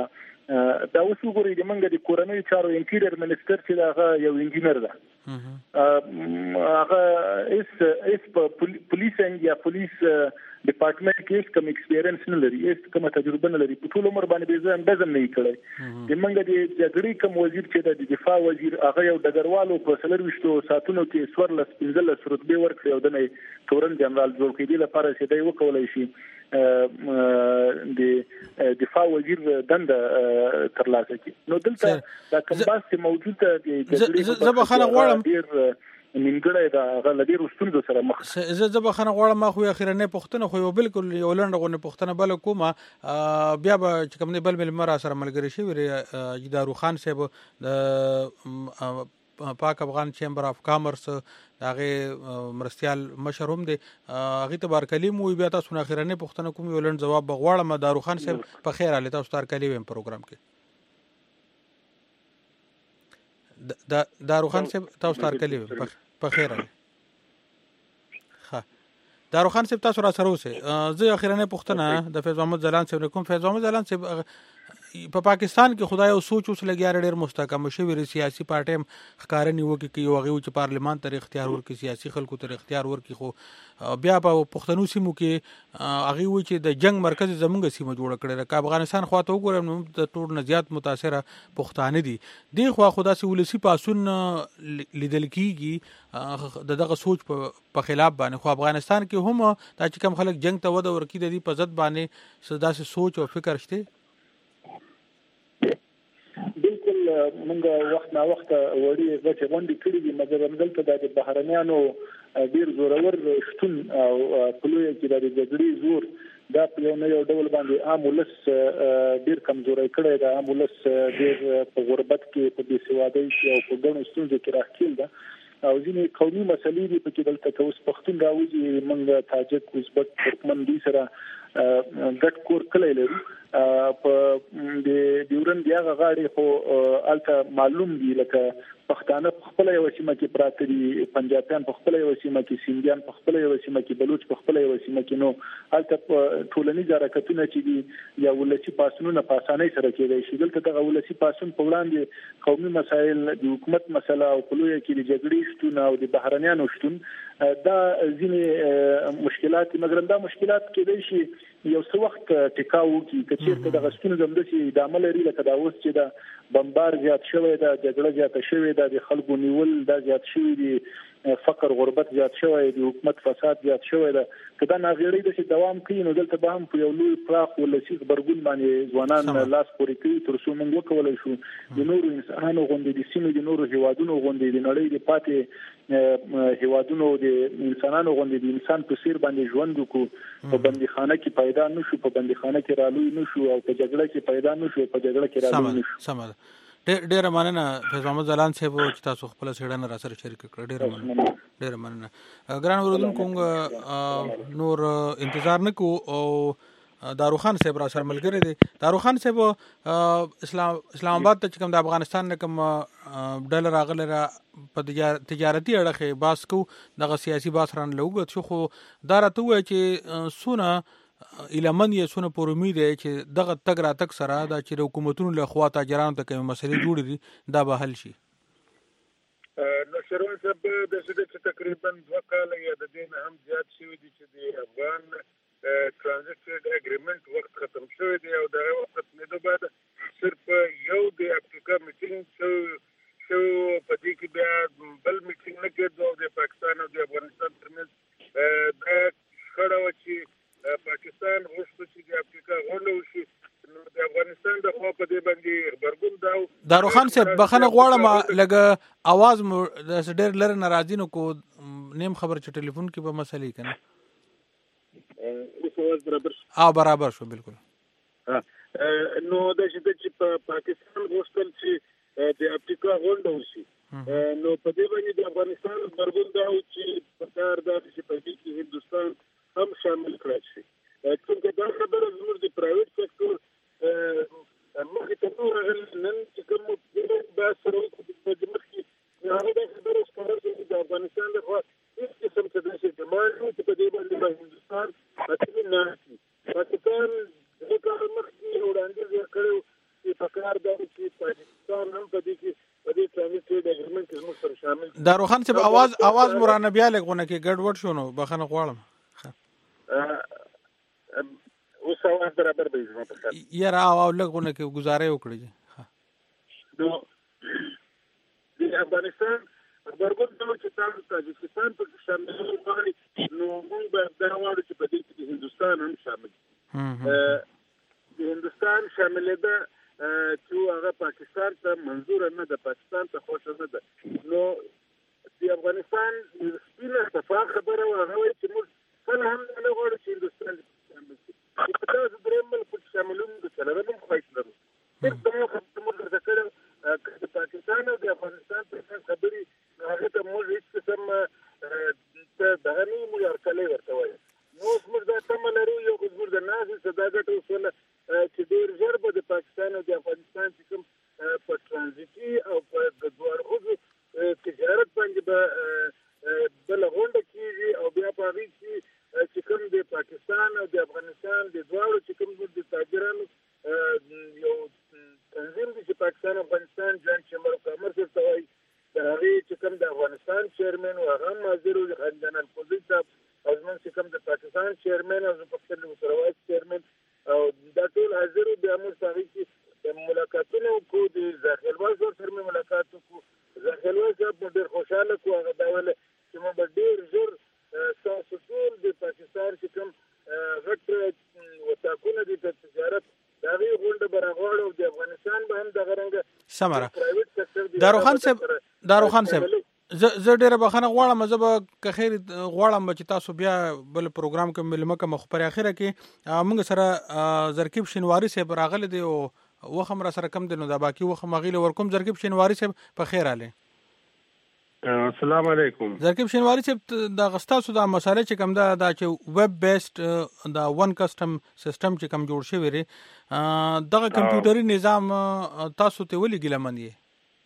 دا اوس وګورئ د منګه د کورنۍ چارو انټیریئر منسټر چې دا یو انجینر ده هغه اس پولیس یا پولیس ډپارټمنټ کې کوم ایکسپیرینس نه لري کوم تجربه نه لري په ټول عمر باندې به ځان دزم نه کړی د منګه د جګړې کوم وزیر چې د دفاع وزیر هغه یو ډګروالو په 24 ساعتونو کې 15 رتبه ورکړي او د تورن جنرال جوړ کړي لپاره چې دی وکولای شي د دفاع وزیر دنده ترلاسه کړي نو دلته دا کوم باس موجوده د زه بخنه غواړم منګړې دا غلډي رستونو سره مخ زه بخنه غواړم ما خو اخیرنه پښتنه خو بالکل یو لنډه غو نه پښتنه بل کومه بیا به کوم نه بل مر سره ملګری شي جدارو خان صاحب د پاک افغان چیمبر اف کامرس داغه مرستيال مشر هم دي هغه تبار کلیم وي بیا تاسو اخیرنه پښتنه کوم یو لنډ جواب بغواړم دارو خان صاحب په خیر علي تاسو تر کلیم پروګرام کې دارو خان صاحب تاسو تر کلیم په خیر علي ها دارو خان صاحب تاسو را سره اوسه زه اخیرنه پښتنه د فیض محمد زلان صاحب کوم فیض محمد زلان صاحب په پاکستان کې خدای او سوچ اوس لګیا ډېر مستحکم شوی سیاسي پارټي ښکار نیو کې یو غوي چې پارلیمان تر اختیار ورکړي سیاسي خلکو تر اختیار ورکړي خو بیا په پښتنو سیمو کې هغه وی چې د جنگ مرکز زمونږ سیمه جوړ کړي د افغانستان خواته وګورم د ټول نه زیات متاثره پښتانه دي دی خو خدا سي ولسی پاسون لیدل کیږي دغه سوچ په خلاف باندې خو افغانستان کې هم دا چې کم خلک جنگ ته وده ورکړي د دې په ضد باندې صدا سي سوچ او فکر شته بالکل موږ وخت نا وخت وړي چې غونډې کړې دي مګر دلته د بهرنیانو ډیر زورور شتون او پلوې کې د جګړې زور دا په یو ډول باندې عام ولس ډیر کمزوري کړی دا عام ولس ډیر په غربت کې په بې سوادۍ کې او په ګڼو ستونزو کې راخیل ده او ځینې قومي مسلې دي په کې دلته اوس پښتون راوځي موږ تاجک ازبک ترکمن دي سره ګډ کور کلی لري په د ډیورن دیغه غاړي خو الته معلوم دي لکه پښتانه په خپل یو سیمه کې پراته دي پنجابیان په خپل یو سیمه کې سیندیان په خپل یو سیمه کې بلوچ په خپل یو سیمه کې نو الته ټولنیز حرکتونه چې دي یا ولسی پاسونو په اسانۍ سره کېدای شي دلته د ولسی پاسون په وړاندې قومي مسایل د حکومت مسله او کلوې کې د جګړې شتون او د بهرنیانو شتون دا ځینې مشکلات مګر دا مشکلات کېدای شي یو څه وخت ټیکاو کی کچېرته د غستونو زمدسي د عمل لري لکه دا اوس چې دا بمبار زیات شوی دا جګړه زیات شوی دا د خلکو نیول دا زیات شوی دي فقر غربت زیات شوی دی حکومت فساد زیات شوی دا کدا ناغېړي د دوام کوي نو دلته به هم په یو لوی پراخ ولسی خبرګون باندې ځوانان لاس پورې کوي تر څو موږ وکولای شو د نورو انسانانو غونډې د سیمې د نورو هیوادونو غونډې د نړۍ د پاتې هیوادونو د انسانانو غونډې د انسان په سیر باندې ژوند وکړو په بندیخانه کې پیدا نشو په بندیخانه کې رالوي نشو او په جګړه کې پیدا نشو په جګړه کې رالوي نشو ډېر مننه فیض محمد زلان صاحب چې تاسو خپل سیډنه را سره شریک کړ ډېر مننه ګران اوردونکو نور انتظار نکو او دارو خان صاحب را سره ملګری دي دارو خان صاحب اسلام آباد ته کوم د افغانستان کوم ډالر راغله په تجارتي اړه باس کو دغه سیاسي باس ران لوګت شو خو دا راته وای چې سونه الهمن یې سونه پر امید چې دغه تګ را تک سره دا چې حکومتونو له خوا تاجرانو ته کوم مسلې جوړې دي دا به حل شي نو شروع سب د څه تقریبا 2 کال یا د دین هم زیات شوی دي چې د افغان ترانزیت اګریمنت وخت ختم شوی دی او دا وخت نه ده بعد صرف یو د افریقا میټینګ شو په دې کې بیا بل میټینګ نه کېدو د پاکستان او د افغانستان ترمنځ دا خړه و چې پاکستان غوښتل چې د افریقا غونډه وشي نو د افغانستان د خوا په دې باندې خبرګون دارو خان صاحب بخنه غواړم لګه आवाज د ډېر لره ناراضی نو کو نیم خبر چې ټلیفون کې به مسلې کنه برابر شو بالکل نو د چې په پاکستان غوښتل چې د افریقا غونډه وشي نو په دې باندې د افغانستان خبرګون دا و چې په کار دا چې په دې کې هندستان هم شامل کړی شي څنګه دا خبره زموږ د پرایویټ سکتور مخې ته راغلی نن چې کوم بحث سره وکړو د مخکې هغه دا خبره ښکاره شوه چې د افغانستان لخوا هېڅ قسم څه داسې ګمان نه و چې په دې باندې به هندوستان اټومي نه اخلي پاکستان دغه کار مخکې وړاندیز یې کړی و چې په کار چې موږ سره شامل دي. داروخان صاحب आवाज مرانه بیا لګونه کې ګډوډ شو نو بخنه غواړم. اوس आवाज برابر به زما په خیال یاره او لګونه کې گزارې وکړي. نو د افغانستان خبرګون ته چې تاجکستان په شامل غواړي نو موږ به دا غواړو چې په دې کې هندستان هم شامل د هندستان شاملېده چې هغه پاکستان ته منظور نه ده، پاکستان ته خوښ نه ده. نو د افغانستان سپینه صفا خبره هغه وایي چې موږ کله هم نه غواړو چې هندستان شامل شي. په داسې درېیم ملک کې شاملون د څلورم هم خواهش لرو. صرف دا یو خبره موږ درته کړې د پاکستان او د افغانستان ترڅنګ خبرې هغه ته موږ هېڅ قسم دغه نه یو هرکلی ورته وایو. نو اوس موږ دا تمه لرو یو خو زموږ د ناستې څه دا ګټه وشوله چې ډېر ژر به د پاکستان او د افغانستان چې کوم په ټرانزیټي او په دوه اړخیزو تجارت باندې به بله غونډه کېږي او بیا په هغې کې چې کوم د پاکستان او د افغانستان د دواړو چې کوم د تاجرانو یو تنظیم دی چې پاکستان او افغانستان جان چمبر اف کامرس ورته وایي، د هغې چې کوم د افغانستان چیرمن و هغه هم حاضر و، خان جان الفوزي صاحب او زموږ چې کوم د پاکستان چیرمن او ذوالفقار مسروات چیرمن او دا ټول حاضر و. بیا موږ په هغې کې ملاقاتونه وکړو، د ذاخیلوال صاحب سره مې ملاقات وکړو. ذاخیلوال صاحب مو ډېر خوشحاله کړو. هغه دا ویله چې موږ به ډېر ژر ستاسو ټول د پاکستان چې کوم غټ وطاقونه دي د تجارت د هغې غونډه به راغواړو او د افغانستان به هم دغه رنګه سمه ده. داروخان صاحب زه ډېره بخښنه غواړم، زه به که خیر غواړم چې تاسو بیا بل پروګرام کې ملمه کوم، خو پر اخره کې موږ سره زرکیب شینواري صاحب راغلی دی او وخت هم را سره کم دی، نو دا باقي وخت هم هغې له ورکوم. زرکیب شینواري صاحب په خیر راغلی. السلام علیکم. زرکیب شینواري صاحب دا ستاسو دا مساله چې کوم دا چې ویب بیسډ دا ون کسټم سیستم چې کوم جوړ شوی دی دغه کمپیوټري نظام تاسو ته ولې ګیلمن یې؟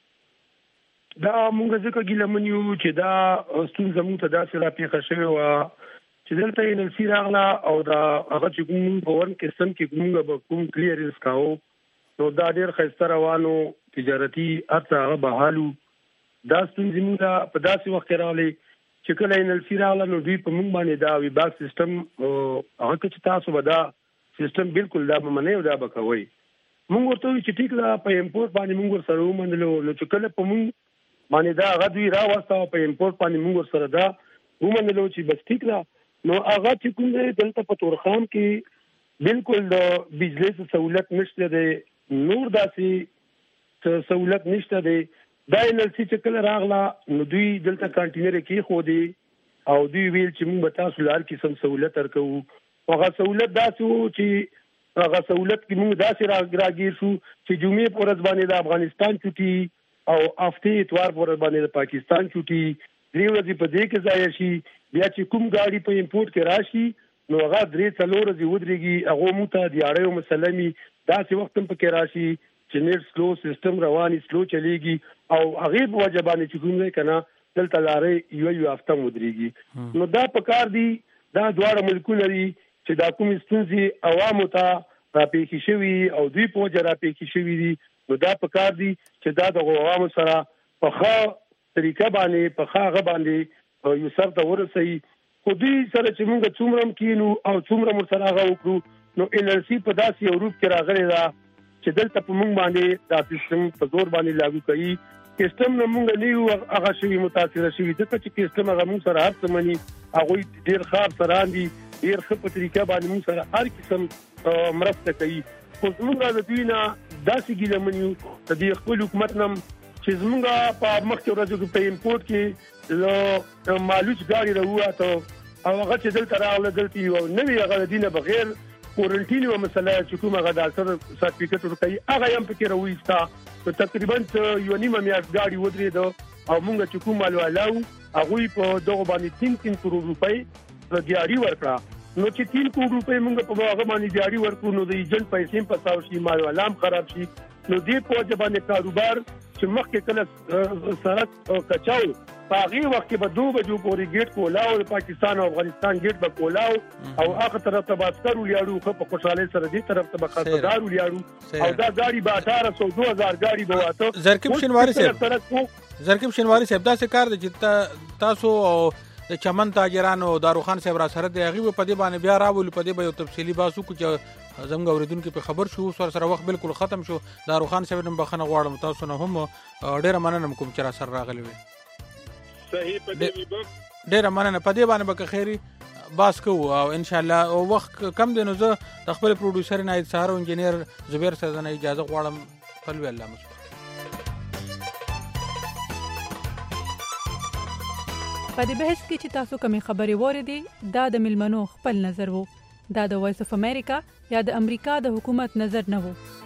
دا مونږ ځکه ګیلمن یو چې دا ستونزه مونږ ته داسې راپېښه شوې وه چې دلته NLC راغله او دا هغه چې کوم په ون قسم کې مونږ به کوم کلیرنس کاوه نو دا ډېر ښایسته روانو تجارتي هر څه هغه بحالو. دا ستونزې مونږ ته په داسې وخت کې راغلې چې کله NLC راغله نو دوی په مونږ باندې دا ویباک سیستم هغه چې تاسو به دا سیستم بالکل دا به منئ او دا به کوئ. مونږ ورته وایو چې ټیک ده په امپورټ باندې مونږ ورسره ومنلو، نو چې کله په مونږ باندې دا هغه دوی راوسته په امپورټ باندې مونږ ورسره دا ومنلو چې بس ټیک ده، نو هغه چې کوم دی دلته په تورخام کې بالکل د بجلی سہولت نشته دی، نور داسې سہولت نشته دی. دا NLC چې کله راغله نو دوی دلته کانټینر کېښودې او دوی ویل چې موږ به تاسو له هر قسم سہولت ورکوو. هغه سہولت داسې و چې هغه سہولت کې موږ داسې راګیر شو چې جمعې په ورځ باندې د افغانستان چوټي او هفتې اتوار په ورځ باندې د پاکستان چوټي 3 ورځې په دې کې ضایع شي. بیا چې کوم ګاډي په امپورټ کې راشي نو هغه 3-4 ورځې ودرېږي، هغه موږ ته د اړیو مسله مې داسې وخت هم پکې راشي چې نیټ سلو سیستم رواني سلو چلیږي او هغې په وجه باندې چې کوم دی که نه دلته لارې یو هفته هم ودرېږي. نو دا پکار دي دا دواړه ملکونه دي چې دا کومې ستونزې عوامو ته راپېښې شوي او دوی په وجه راپېښې شوي دي، نو دا پکار دي چې دا د عوامو سره په ښه طریقه باندې په ښه هغه باندې یو سر ته ورسوي. خو دوی سره چې موږ څومره هم کینو او څومره مو سره هغه وکړو نو NLC په داسې یو روپ کې راغلی ده چې دلته په موږ باندې دا سیستم په زور باندې لاګو کوي. سیستم نه موږ نه یو هغه شوي متاثره شوي ځکه چې سیستم هغه موږ سره هر څه مني، هغوی ډېر ښه افسران دي، ډېر ښه په طریقه باندې موږ سره هر قسم مرسته کوي. خو زموږ د دوی نه داسې ګیلمن یو د دې خپل حکومت نه چې زموږ په مخکې ورځو کې په امپورټ کې مالوچ ګاډي راووته او هغه چې دلته راغله دلته یو نوي هغه د دې نه بغیر کورنټین یوه مسله چې کوم هغه ډاکټر سرټیفیکټ ورکوي هغه هم پکې راوایسته. نو تقریبا یوه نیمه میاشت ګاډي ودرېده او موږ چې کوم مالوالاو هغوی په دغه باندې 3 کروڑ روپۍ دیاري ورکړه. نو چې 3 کروڑ روپۍ موږ په هغه باندې دیاري ورکړو نو د ایجنټ پیسې هم پساو شي، مالوالا هم خراب شي. نو دې په وجه باندې کاروبار چې مخکې کله سړک کچاو په هغې وخت کې به 2 بجو پورې ګیټ کولاو د پاکستان او افغانستان ګیټ به کولاو او هغه طرف ته به عسکر ولیاړو، ښه په خوشحالۍ سره دې طرف ته به خاصدار ولیاړو او دا ګاډي به 1800-2000 ګاډي به واته. زرکیب شینواري صاحب زرکیب شینواری صاحب دا څه کار دی چې تاسو او د چمن تاجرانو داروخان صاحب را سره دی هغه په دې باندې بیا راول په دې به یو تفصیلی باسو چې زموږ اوریدونکو په خبر شو سره وخت بالکل ختم شو داروخان صاحب نن بخنه غواړم تاسو نه هم ډیره مننه کوم چې را سره راغلی وي صحیح په دې وخت ډیره مننه په دې باندې به خیری باس کو او ان شاء الله او وخت کم دی نو زه د خپل پروډوسر نه سهار انجینیر زبیر صاحب نه اجازه غواړم پلوي الله مو په دې بحث کې چې تاسو کومې خبرې واردې دا د ملمنو خپل نظر وو دا د وایس اف امریکا یا د امریکا د حکومت نظر نه وو